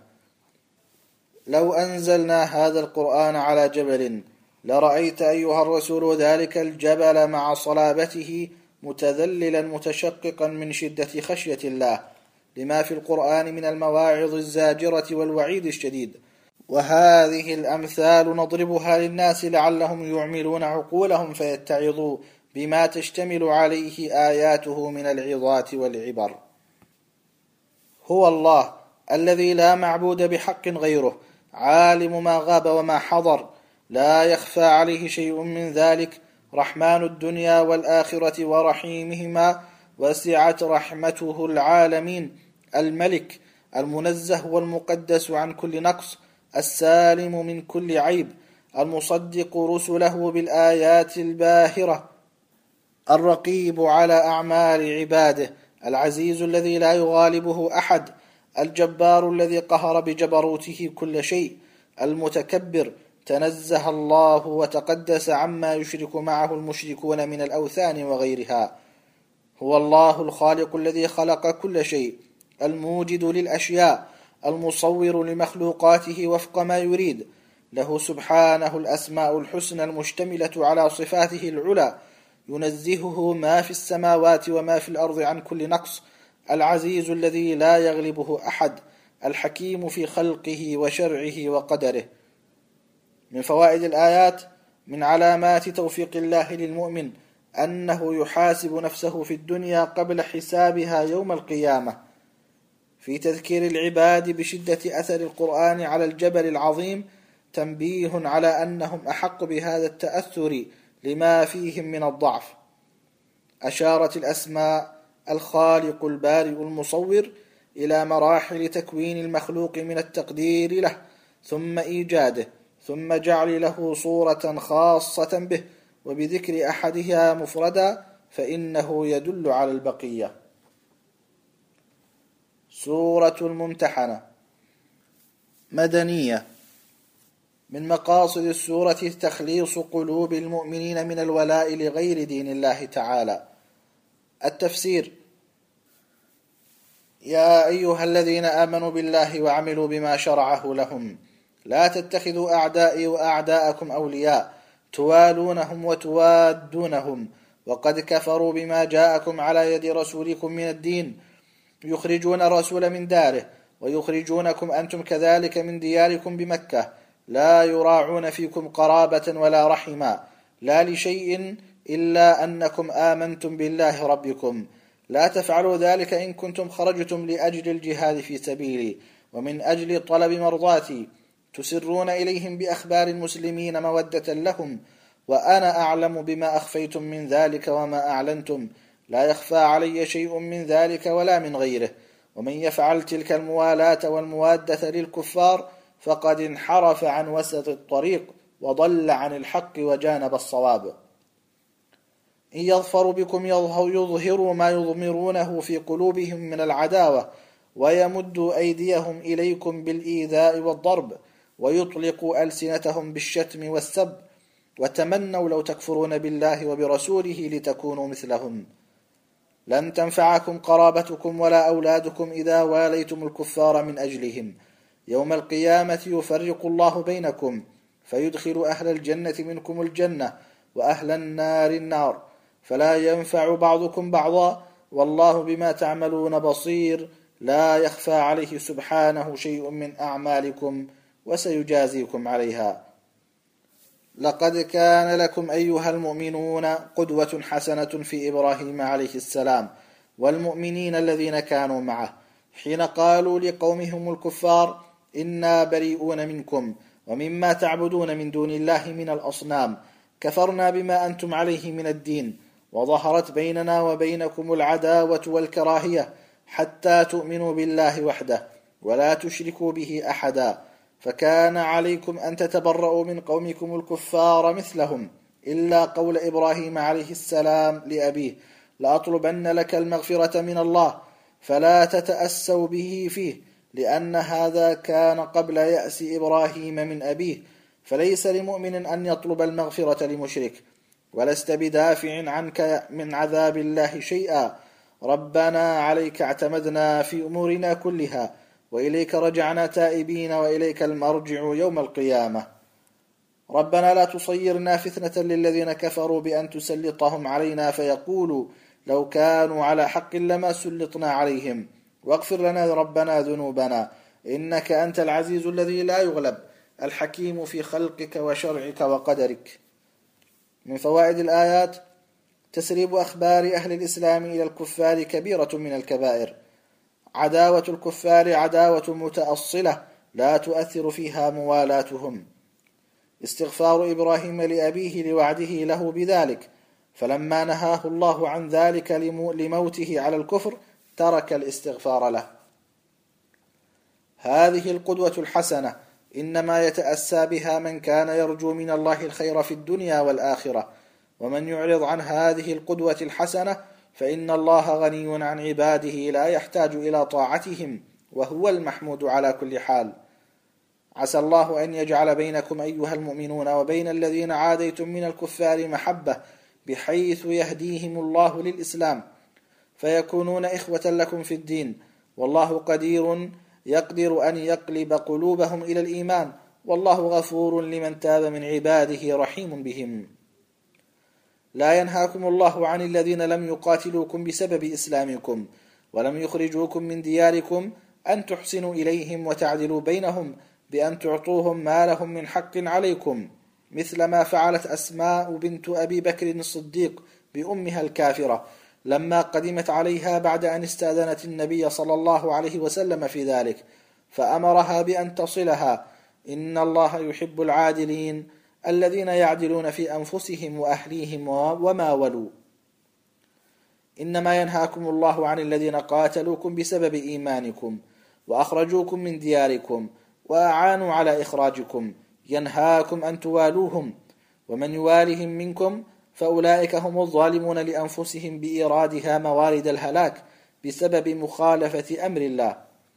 لو أنزلنا هذا القرآن على جبل لرأيت أيها الرسول ذلك الجبل مع صلابته متذللا متشققا من شدة خشية الله لما في القرآن من المواعظ الزاجرة والوعيد الشديد. وهذه الأمثال نضربها للناس لعلهم يعملون عقولهم فيتعظوا بما تشتمل عليه آياته من العظات والعبر. هو الله الذي لا معبود بحق غيره، عالم ما غاب وما حضر، لا يخفى عليه شيء من ذلك، رحمن الدنيا والآخرة ورحيمهما، وسعت رحمته العالمين، الملك المنزه والمقدس عن كل نقص، السالم من كل عيب، المصدق رسله بالآيات الباهرة، الرقيب على أعمال عباده، العزيز الذي لا يغالبه أحد، الجبار الذي قهر بجبروته كل شيء، المتكبر تنزه الله وتقدس عما يشرك معه المشركون من الأوثان وغيرها. هو الله الخالق الذي خلق كل شيء، الموجد للأشياء، المصور لمخلوقاته وفق ما يريد. له سبحانه الأسماء الحسنى المشتملة على صفاته العلى، ينزهه ما في السماوات وما في الأرض عن كل نقص، العزيز الذي لا يغلبه أحد، الحكيم في خلقه وشرعه وقدره. من فوائد الآيات: من علامات توفيق الله للمؤمن أنه يحاسب نفسه في الدنيا قبل حسابها يوم القيامة. في تذكير العباد بشدة أثر القرآن على الجبل العظيم تنبيه على أنهم أحق بهذا التأثر لما فيهم من الضعف. أشارت الأسماء الخالق البارئ المصور إلى مراحل تكوين المخلوق من التقدير له، ثم إيجاده، ثم جعل له صورة خاصة به، وبذكر أحدها مفردا فإنه يدل على البقية. سورة الممتحنة مدنية. من مقاصد السورة تخليص قلوب المؤمنين من الولاء لغير دين الله تعالى. التفسير: يا أيها الذين آمنوا بالله وعملوا بما شرعه لهم لا تتخذوا أعدائي وأعداءكم أولياء توالونهم وتوادونهم وقد كفروا بما جاءكم على يد رسولكم من الدين، يخرجون الرسول من داره ويخرجونكم أنتم كذلك من دياركم بمكة، لا يراعون فيكم قرابة ولا رحما، لا لشيء إلا أنكم آمنتم بالله ربكم. لا تفعلوا ذلك إن كنتم خرجتم لأجل الجهاد في سبيلي ومن أجل طلب مرضاتي، تسرون إليهم بأخبار المسلمين مودة لهم، وأنا أعلم بما أخفيتم من ذلك وما أعلنتم، لا يخفى علي شيء من ذلك ولا من غيره. ومن يفعل تلك الموالاة والموادة للكفار فقد انحرف عن وسط الطريق وضل عن الحق وجانب الصواب. إن يظفروا بكم يظهروا ما يضمرونه في قلوبهم من العداوة، ويمدوا أيديهم إليكم بالإيذاء والضرب، ويطلقوا ألسنتهم بالشتم والسب، وتمنوا لو تكفرون بالله وبرسوله لتكونوا مثلهم. لن تنفعكم قرابتكم ولا أولادكم إذا واليتم الكفار من أجلهم. يوم القيامة يفرق الله بينكم فيدخل أهل الجنة منكم الجنة وأهل النار النار، فلا ينفع بعضكم بعضا، والله بما تعملون بصير، لا يخفى عليه سبحانه شيء من أعمالكم وسيجازيكم عليها. لقد كان لكم أيها المؤمنون قدوة حسنة في إبراهيم عليه السلام والمؤمنين الذين كانوا معه حين قالوا لقومهم الكفار إنا بريئون منكم ومما تعبدون من دون الله من الأصنام كفرنا بما أنتم عليه من الدين وظهرت بيننا وبينكم العداوة والكراهية حتى تؤمنوا بالله وحده ولا تشركوا به أحدا فكان عليكم أن تتبرؤوا من قومكم الكفار مثلهم إلا قول إبراهيم عليه السلام لأبيه لأطلبن لك المغفرة من الله فلا تتأسوا به فيه لأن هذا كان قبل يأس إبراهيم من أبيه فليس لمؤمن أن يطلب المغفرة لمشرك ولست بدافع عنك من عذاب الله شيئا ربنا عليك اعتمدنا في أمورنا كلها وإليك رجعنا تائبين وإليك المرجع يوم القيامة ربنا لا تصيرنا فتنة للذين كفروا بأن تسلطهم علينا فيقولوا لو كانوا على حق لما سلطنا عليهم واغفر لنا ربنا ذنوبنا إنك أنت العزيز الذي لا يغلب الحكيم في خلقك وشرعك وقدرك. من فوائد الآيات تسريب أخبار أهل الإسلام إلى الكفار كبيرة من الكبائر. عداوة الكفار عداوة متأصلة لا تؤثر فيها موالاتهم. استغفار إبراهيم لأبيه لوعده له بذلك فلما نهاه الله عن ذلك لموته على الكفر ترك الاستغفار له. هذه القدوة الحسنة إنما يتأسى بها من كان يرجو من الله الخير في الدنيا والآخرة ومن يعرض عن هذه القدوة الحسنة فإن الله غني عن عباده لا يحتاج إلى طاعتهم وهو المحمود على كل حال. عسى الله أن يجعل بينكم أيها المؤمنون وبين الذين عاديتم من الكفار محبة بحيث يهديهم الله للإسلام فيكونون إخوة لكم في الدين والله قدير يقدر أن يقلب قلوبهم إلى الإيمان والله غفور لمن تاب من عباده رحيم بهم. لا ينهاكم الله عن الذين لم يقاتلوكم بسبب إسلامكم ولم يخرجوكم من دياركم أن تحسنوا إليهم وتعدلوا بينهم بأن تعطوهم ما لهم من حق عليكم مثل ما فعلت أسماء بنت أبي بكر الصديق بأمها الكافرة لما قدمت عليها بعد أن استأذنت النبي صلى الله عليه وسلم في ذلك فأمرها بأن تصلها إن الله يحب العادلين الذين يعدلون في أنفسهم وأهليهم وما ولوا. إنما ينهاكم الله عن الذين قاتلوكم بسبب إيمانكم وأخرجوكم من دياركم وأعانوا على إخراجكم ينهاكم أن توالوهم ومن يوالهم منكم فأولئك هم الظالمون لأنفسهم بإيرادها موارد الهلاك بسبب مخالفة أمر الله.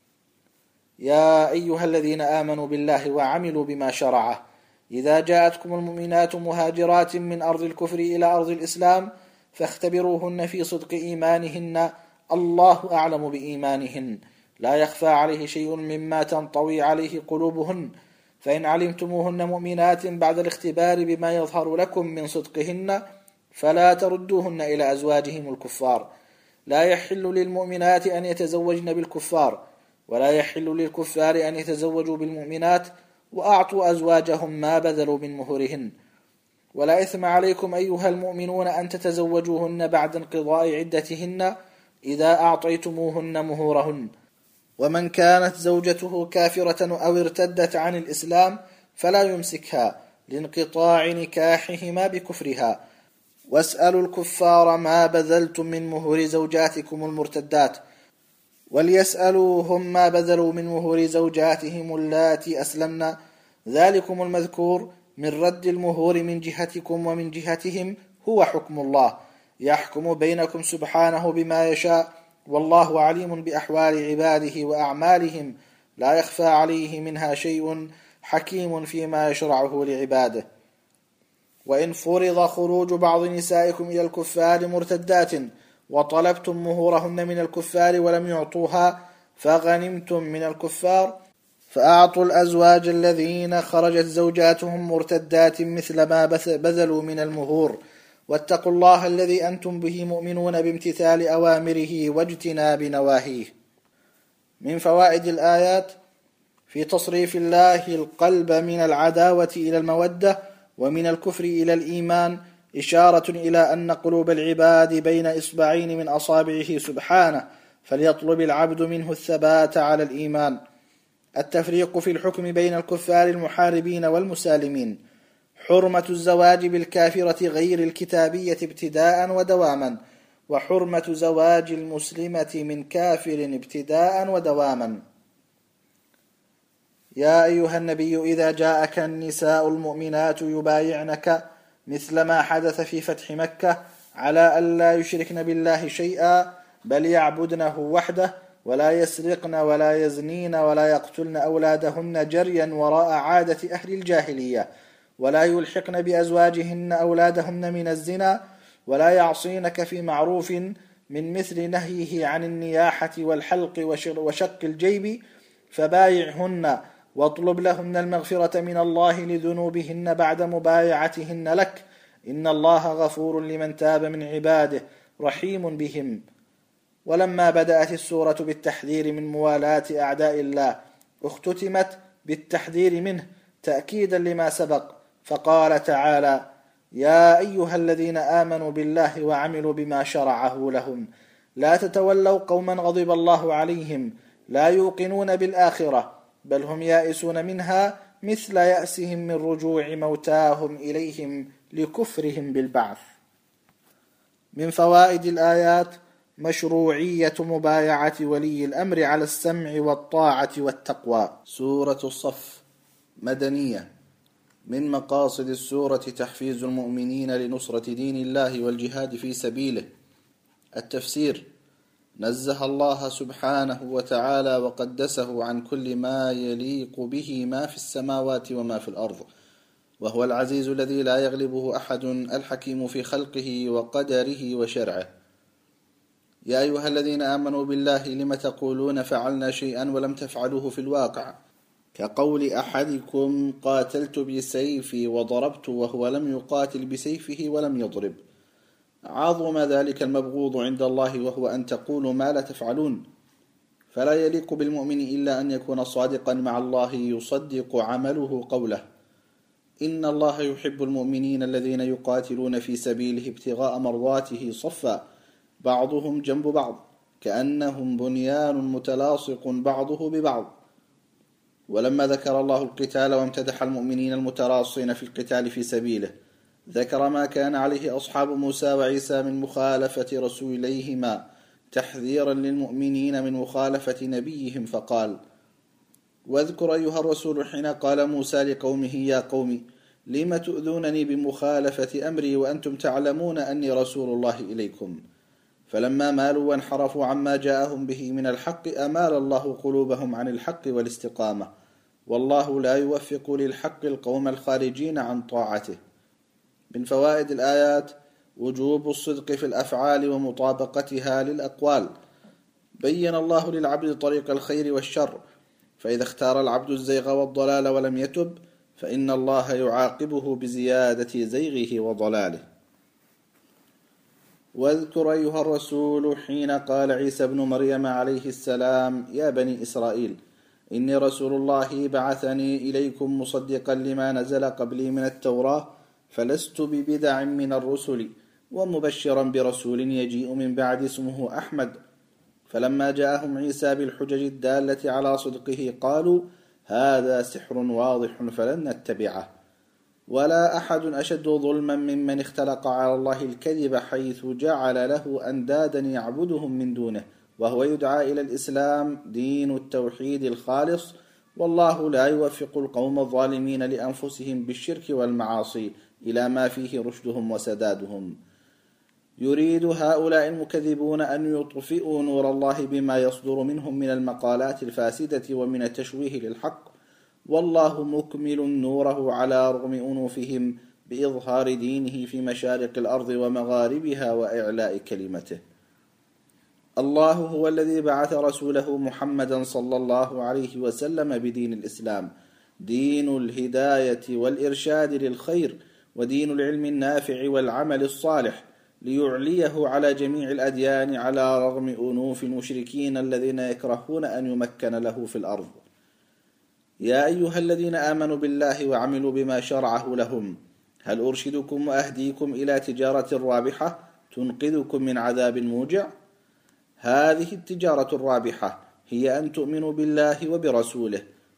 يا أيها الذين آمنوا بالله وعملوا بما شرعه إذا جاءتكم المؤمنات مهاجرات من أرض الكفر إلى أرض الإسلام فاختبروهن في صدق إيمانهن الله أعلم بإيمانهن لا يخفى عليه شيء مما تنطوي عليه قلوبهن فإن علمتموهن مؤمنات بعد الاختبار بما يظهر لكم من صدقهن فلا تردوهن إلى أزواجهم الكفار. لا يحل للمؤمنات أن يتزوجن بالكفار ولا يحل للكفار أن يتزوجوا بالمؤمنات وأعطوا أزواجهم ما بذلوا من مهرهن. ولا إثم عليكم أيها المؤمنون أن تتزوجوهن بعد انقضاء عدتهن إذا أعطيتموهن مهورهن. ومن كانت زوجته كافرة أو ارتدت عن الإسلام فلا يمسكها لانقطاع نكاحهما بكفرها واسألوا الكفار ما بذلتم من مهور زوجاتكم المرتدات وليسألوهم ما بذلوا من مهور زوجاتهم اللاتي أسلمنا ذلكم المذكور من رد المهور من جهتكم ومن جهتهم هو حكم الله يحكم بينكم سبحانه بما يشاء والله عليم بأحوال عباده وأعمالهم لا يخفى عليه منها شيء حكيم فيما يشرعه لعباده. وإن فرض خروج بعض نسائكم إلى الكفار مرتدات وطلبتم مهورهن من الكفار ولم يعطوها فغنمتم من الكفار فأعطوا الأزواج الذين خرجت زوجاتهم مرتدات مثل ما بذلوا من المهور واتقوا الله الذي أنتم به مؤمنون بامتثال أوامره واجتناب نواهيه. من فوائد الآيات في تصريف الله القلب من العداوة إلى المودة ومن الكفر إلى الإيمان إشارة إلى أن قلوب العباد بين إصبعين من أصابعه سبحانه فليطلب العبد منه الثبات على الإيمان. التفريق في الحكم بين الكفار المحاربين والمسالمين. حرمة الزواج بالكافرة غير الكتابية ابتداء ودواما، وحرمة زواج المسلمة من كافر ابتداء ودواما. يا أيها النبي إذا جاءك النساء المؤمنات يبايعنك مثل ما حدث في فتح مكة على أن لا يشركن بالله شيئا بل يعبدنه وحده، ولا يسرقن ولا يزنين ولا يقتلن أولادهن جريا وراء عادة أهل الجاهلية، ولا يلحقن بأزواجهن أولادهن من الزنا، ولا يعصينك في معروف من مثل نهيه عن النياحة والحلق وشق الجيب، فبايعهن واطلب لهن المغفرة من الله لذنوبهن بعد مبايعتهن لك، إن الله غفور لمن تاب من عباده رحيم بهم. ولما بدأت السورة بالتحذير من موالاة أعداء الله اختتمت بالتحذير منه تأكيدا لما سبق، فقال تعالى: يا أيها الذين آمنوا بالله وعملوا بما شرعه لهم لا تتولوا قوما غضب الله عليهم لا يوقنون بالآخرة بل هم يائسون منها مثل يأسهم من رجوع موتاهم إليهم لكفرهم بالبعث. من فوائد الآيات مشروعية مبايعة ولي الأمر على السمع والطاعة والتقوى. سورة الصف مدنية. من مقاصد السورة تحفيز المؤمنين لنصرة دين الله والجهاد في سبيله. التفسير: نزه الله سبحانه وتعالى وقدسه عن كل ما يليق به ما في السماوات وما في الأرض، وهو العزيز الذي لا يغلبه أحد، الحكيم في خلقه وقدره وشرعه. يا أيها الذين آمنوا بالله لم تقولون فعلنا شيئا ولم تفعلوه في الواقع، كقول أحدكم قاتلت بسيفي وضربت وهو لم يقاتل بسيفه ولم يضرب. عظم ذلك المبغوض عند الله وهو أن تقولوا ما لا تفعلون. فلا يليق بالمؤمن إلا أن يكون صادقا مع الله يصدق عمله قوله. إن الله يحب المؤمنين الذين يقاتلون في سبيله ابتغاء مرضاته صفا بعضهم جنب بعض كأنهم بنيان متلاصق بعضه ببعض. ولما ذكر الله القتال وامتدح المؤمنين المتراصين في القتال في سبيله ذكر ما كان عليه أصحاب موسى وعيسى من مخالفة رسوليهما تحذيرا للمؤمنين من مخالفة نبيهم، فقال: واذكر أيها الرسول حين قال موسى لقومه يا قوم لم تؤذونني بمخالفة أمري وأنتم تعلمون أني رسول الله إليكم. فلما مالوا وانحرفوا عما جاءهم به من الحق أمال الله قلوبهم عن الحق والاستقامة، والله لا يوفق للحق القوم الخارجين عن طاعته. من فوائد الآيات وجوب الصدق في الأفعال ومطابقتها للأقوال. بين الله للعبد طريق الخير والشر، فإذا اختار العبد الزيغ والضلال ولم يتب فإن الله يعاقبه بزيادة زيغه وضلاله. واذكر أيها الرسول حين قال عيسى بن مريم عليه السلام يا بني إسرائيل إني رسول الله بعثني إليكم مصدقا لما نزل قبلي من التوراة فلست ببدع من الرسل ومبشرا برسول يجيء من بعد اسمه أحمد. فلما جاءهم عيسى بالحجج الدالة على صدقه قالوا هذا سحر واضح فلن نتبعه. ولا أحد أشد ظلما ممن اختلق على الله الكذب حيث جعل له أندادا يعبدهم من دونه وهو يدعى إلى الإسلام دين التوحيد الخالص، والله لا يوفق القوم الظالمين لأنفسهم بالشرك والمعاصي إلى ما فيه رشدهم وسدادهم. يريد هؤلاء المكذبون أن يطفئوا نور الله بما يصدر منهم من المقالات الفاسدة ومن التشويه للحق، والله مكمل نوره على رغم أنوفهم بإظهار دينه في مشارق الأرض ومغاربها وإعلاء كلمته. الله هو الذي بعث رسوله محمدا صلى الله عليه وسلم بدين الإسلام، دين الهداية والإرشاد للخير ودين العلم النافع والعمل الصالح، ليعليه على جميع الأديان على رغم أنوف المشركين الذين يكرهون أن يمكن له في الأرض. يا أيها الذين آمنوا بالله وعملوا بما شرعه لهم هل أرشدكم وأهديكم إلى تجارة رابحة تنقذكم من عذاب موجع؟ هذه التجارة الرابحة هي أن تؤمنوا بالله وبرسوله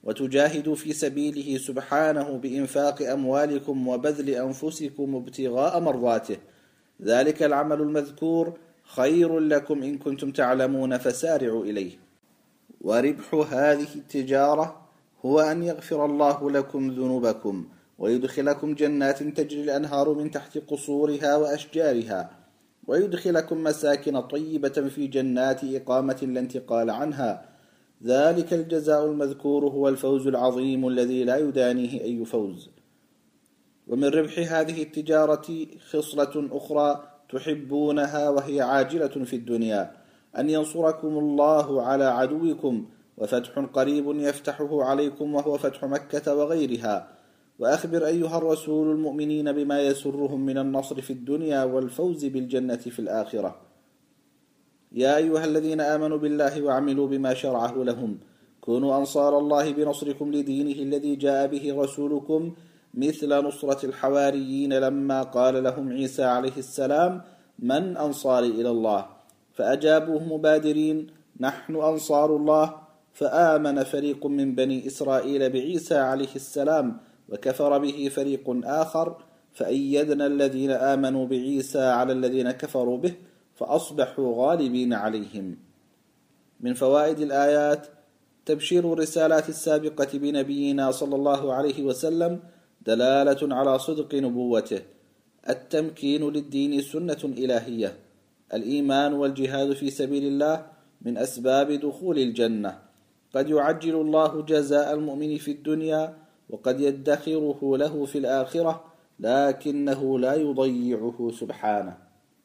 وتجاهدوا في سبيله سبحانه بإنفاق أموالكم وبذل أنفسكم ابتغاء مرضاته، ذلك العمل المذكور خير لكم إن كنتم تعلمون فسارعوا إليه. وربح هذه التجارة هو أن يغفر الله لكم ذنوبكم ويدخلكم جنات تجري الأنهار من تحت قصورها وأشجارها، ويدخلكم مساكن طيبة في جنات إقامة لا انتقال عنها، ذلك الجزاء المذكور هو الفوز العظيم الذي لا يدانيه أي فوز. ومن ربح هذه التجارة خصلة أخرى تحبونها وهي عاجلة في الدنيا، أن ينصركم الله على عدوكم، وفتح قريب يفتحه عليكم وهو فتح مكة وغيرها. وأخبر أيها الرسول المؤمنين بما يسرهم من النصر في الدنيا والفوز بالجنة في الآخرة. يا أيها الذين آمنوا بالله وعملوا بما شرعه لهم كونوا أنصار الله بنصركم لدينه الذي جاء به رسولكم، مثل نصرة الحواريين لما قال لهم عيسى عليه السلام: من أنصاري إلى الله؟ فأجابوه مبادرين: نحن أنصار الله. فآمن فريق من بني إسرائيل بعيسى عليه السلام وكفر به فريق آخر، فأيدنا الذين آمنوا بعيسى على الذين كفروا به فأصبحوا غالبين عليهم. من فوائد الآيات تبشير الرسالات السابقة بنبينا صلى الله عليه وسلم دلالة على صدق نبوته، التمكين للدين سنة إلهية، الإيمان والجهاد في سبيل الله من أسباب دخول الجنة، قد يعجل الله جزاء المؤمن في الدنيا وقد يدخره له في الآخرة، لكنه لا يضيعه سبحانه.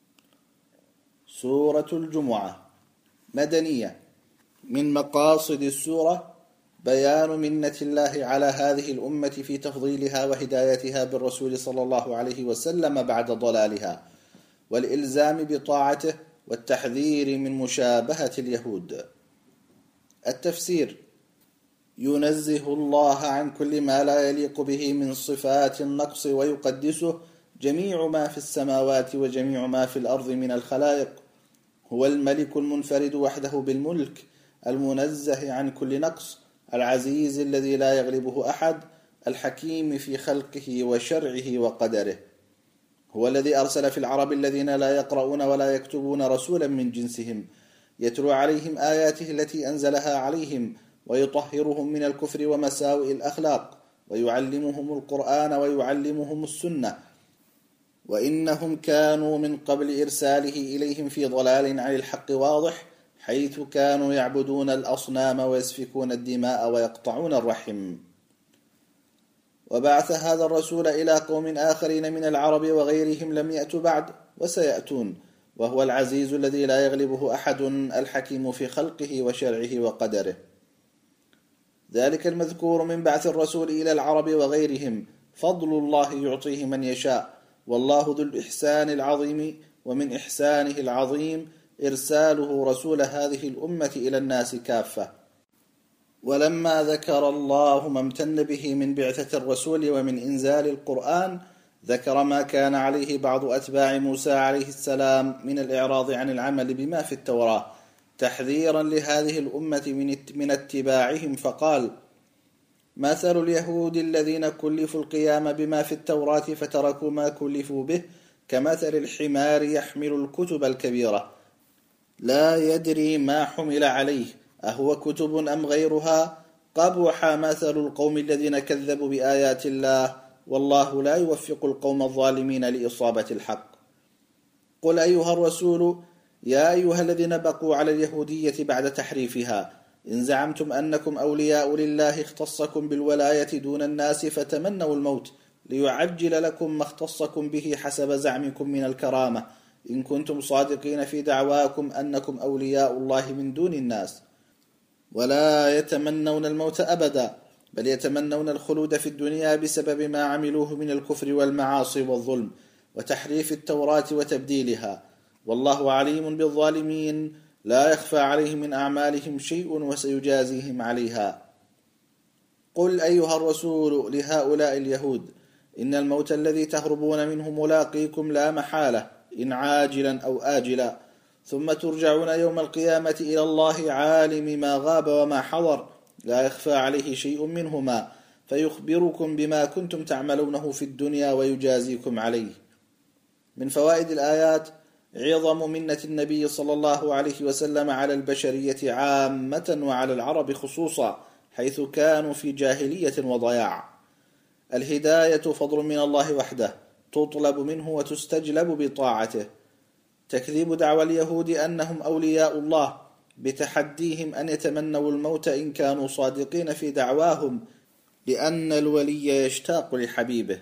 سورة الجمعة مدنية. من مقاصد السورة بيان منة الله على هذه الأمة في تفضيلها وهدايتها بالرسول صلى الله عليه وسلم بعد ضلالها، والإلزام بطاعته والتحذير من مشابهة اليهود. التفسير: ينزه الله عن كل ما لا يليق به من صفات النقص ويقدسه جميع ما في السماوات وجميع ما في الأرض من الخلائق. هو الملك المنفرد وحده بالملك، المنزه عن كل نقص، العزيز الذي لا يغلبه أحد، الحكيم في خلقه وشرعه وقدره. هو الذي أرسل في العرب الذين لا يقرؤون ولا يكتبون رسولا من جنسهم يتلو عليهم آياته التي أنزلها عليهم ويطهرهم من الكفر ومساوئ الأخلاق، ويعلمهم القرآن ويعلمهم السنة، وإنهم كانوا من قبل إرساله إليهم في ضلال عن الحق واضح، حيث كانوا يعبدون الأصنام ويسفكون الدماء ويقطعون الرحم. وبعث هذا الرسول إلى قوم آخرين من العرب وغيرهم لم يأتوا بعد وسيأتون، وهو العزيز الذي لا يغلبه أحد، الحكيم في خلقه وشرعه وقدره. ذلك المذكور من بعث الرسول إلى العرب وغيرهم فضل الله يعطيه من يشاء، والله ذو الإحسان العظيم، ومن إحسانه العظيم إرساله رسول هذه الأمة إلى الناس كافة. ولما ذكر الله ما امتن به من بعثة الرسول ومن إنزال القرآن، ذكر ما كان عليه بعض أتباع موسى عليه السلام من الإعراض عن العمل بما في التوراة، تحذيرا لهذه الأمة من اتباعهم، فقال: مثل اليهود الذين كلفوا القيام بما في التوراة فتركوا ما كلفوا به كمثل الحمار يحمل الكتب الكبيرة لا يدري ما حمل عليه أهو كتب أم غيرها، قبح مثل القوم الذين كذبوا بآيات الله، والله لا يوفق القوم الظالمين لإصابة الحق. قل أيها الرسول: يا أيها الذين بقوا على اليهودية بعد تحريفها، إن زعمتم أنكم أولياء لله اختصكم بالولاية دون الناس فتمنوا الموت ليعجل لكم ما اختصكم به حسب زعمكم من الكرامة، إن كنتم صادقين في دعواكم أنكم أولياء الله من دون الناس. ولا يتمنون الموت أبدا، بل يتمنون الخلود في الدنيا بسبب ما عملوه من الكفر والمعاصي والظلم وتحريف التوراة وتبديلها، والله عليم بالظالمين، لا يخفى عليه من أعمالهم شيء وسيجازيهم عليها. قل أيها الرسول لهؤلاء اليهود: إن الموت الذي تهربون منه ملاقيكم لا محالة، إن عاجلا أو آجلا، ثم ترجعون يوم القيامة إلى الله عالم ما غاب وما حضر، لا يخفى عليه شيء منهما، فيخبركم بما كنتم تعملونه في الدنيا ويجازيكم عليه. من فوائد الآيات عظم منة النبي صلى الله عليه وسلم على البشرية عامة وعلى العرب خصوصا، حيث كانوا في جاهلية وضياع. الهداية فضل من الله وحده، تطلب منه وتستجلب بطاعته. تكذيب دعوى اليهود أنهم أولياء الله بتحديهم أن يتمنوا الموت إن كانوا صادقين في دعواهم، لأن الولي يشتاق لحبيبه.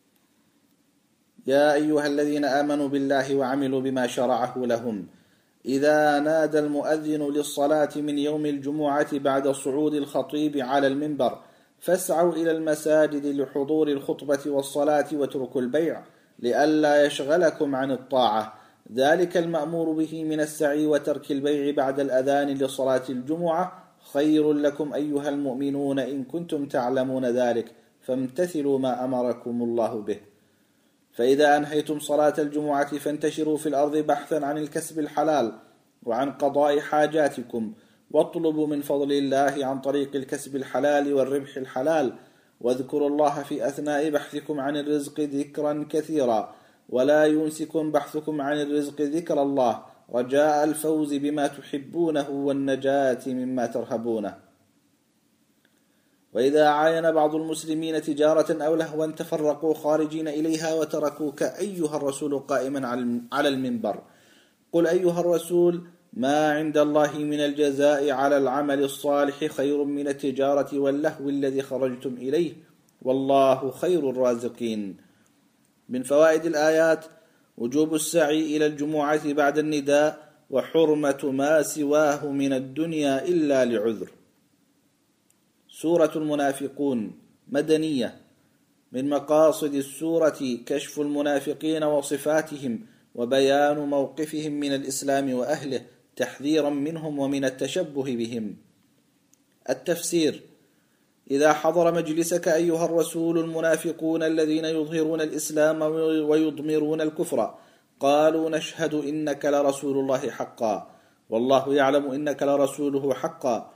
يا أيها الذين آمنوا بالله وعملوا بما شرعه لهم، إذا نادى المؤذن للصلاة من يوم الجمعة بعد صعود الخطيب على المنبر فاسعوا إلى المساجد لحضور الخطبة والصلاة واتركوا البيع لئلا يشغلكم عن الطاعة، ذلك المأمور به من السعي وترك البيع بعد الأذان لصلاة الجمعة خير لكم أيها المؤمنون إن كنتم تعلمون ذلك، فامتثلوا ما أمركم الله به. فإذا أنهيتم صلاة الجمعة فانتشروا في الأرض بحثا عن الكسب الحلال وعن قضاء حاجاتكم، واطلبوا من فضل الله عن طريق الكسب الحلال والربح الحلال، واذكروا الله في أثناء بحثكم عن الرزق ذكرا كثيرا، ولا ينسكم بحثكم عن الرزق ذكر الله رجاء الفوز بما تحبونه والنجاة مما ترهبونه. وإذا عاين بعض المسلمين تجارة أو لهوا تفرقوا خارجين إليها وتركوك أيها الرسول قائما على المنبر، قل أيها الرسول ما عند الله من الجزاء على العمل الصالح خير من التجارة واللهو الذي خرجتم إليه، والله خير الرازقين. من فوائد الآيات وجوب السعي إلى الجمعة بعد النداء، وحرمة ما سواه من الدنيا إلا لعذر. سورة المنافقون مدنية. من مقاصد السورة كشف المنافقين وصفاتهم وبيان موقفهم من الإسلام وأهله تحذيرا منهم ومن التشبه بهم. التفسير: إذا حضر مجلسك أيها الرسول المنافقون الذين يظهرون الإسلام ويضمرون الكفر قالوا نشهد إنك لرسول الله حقا، والله يعلم إنك لرسوله حقا،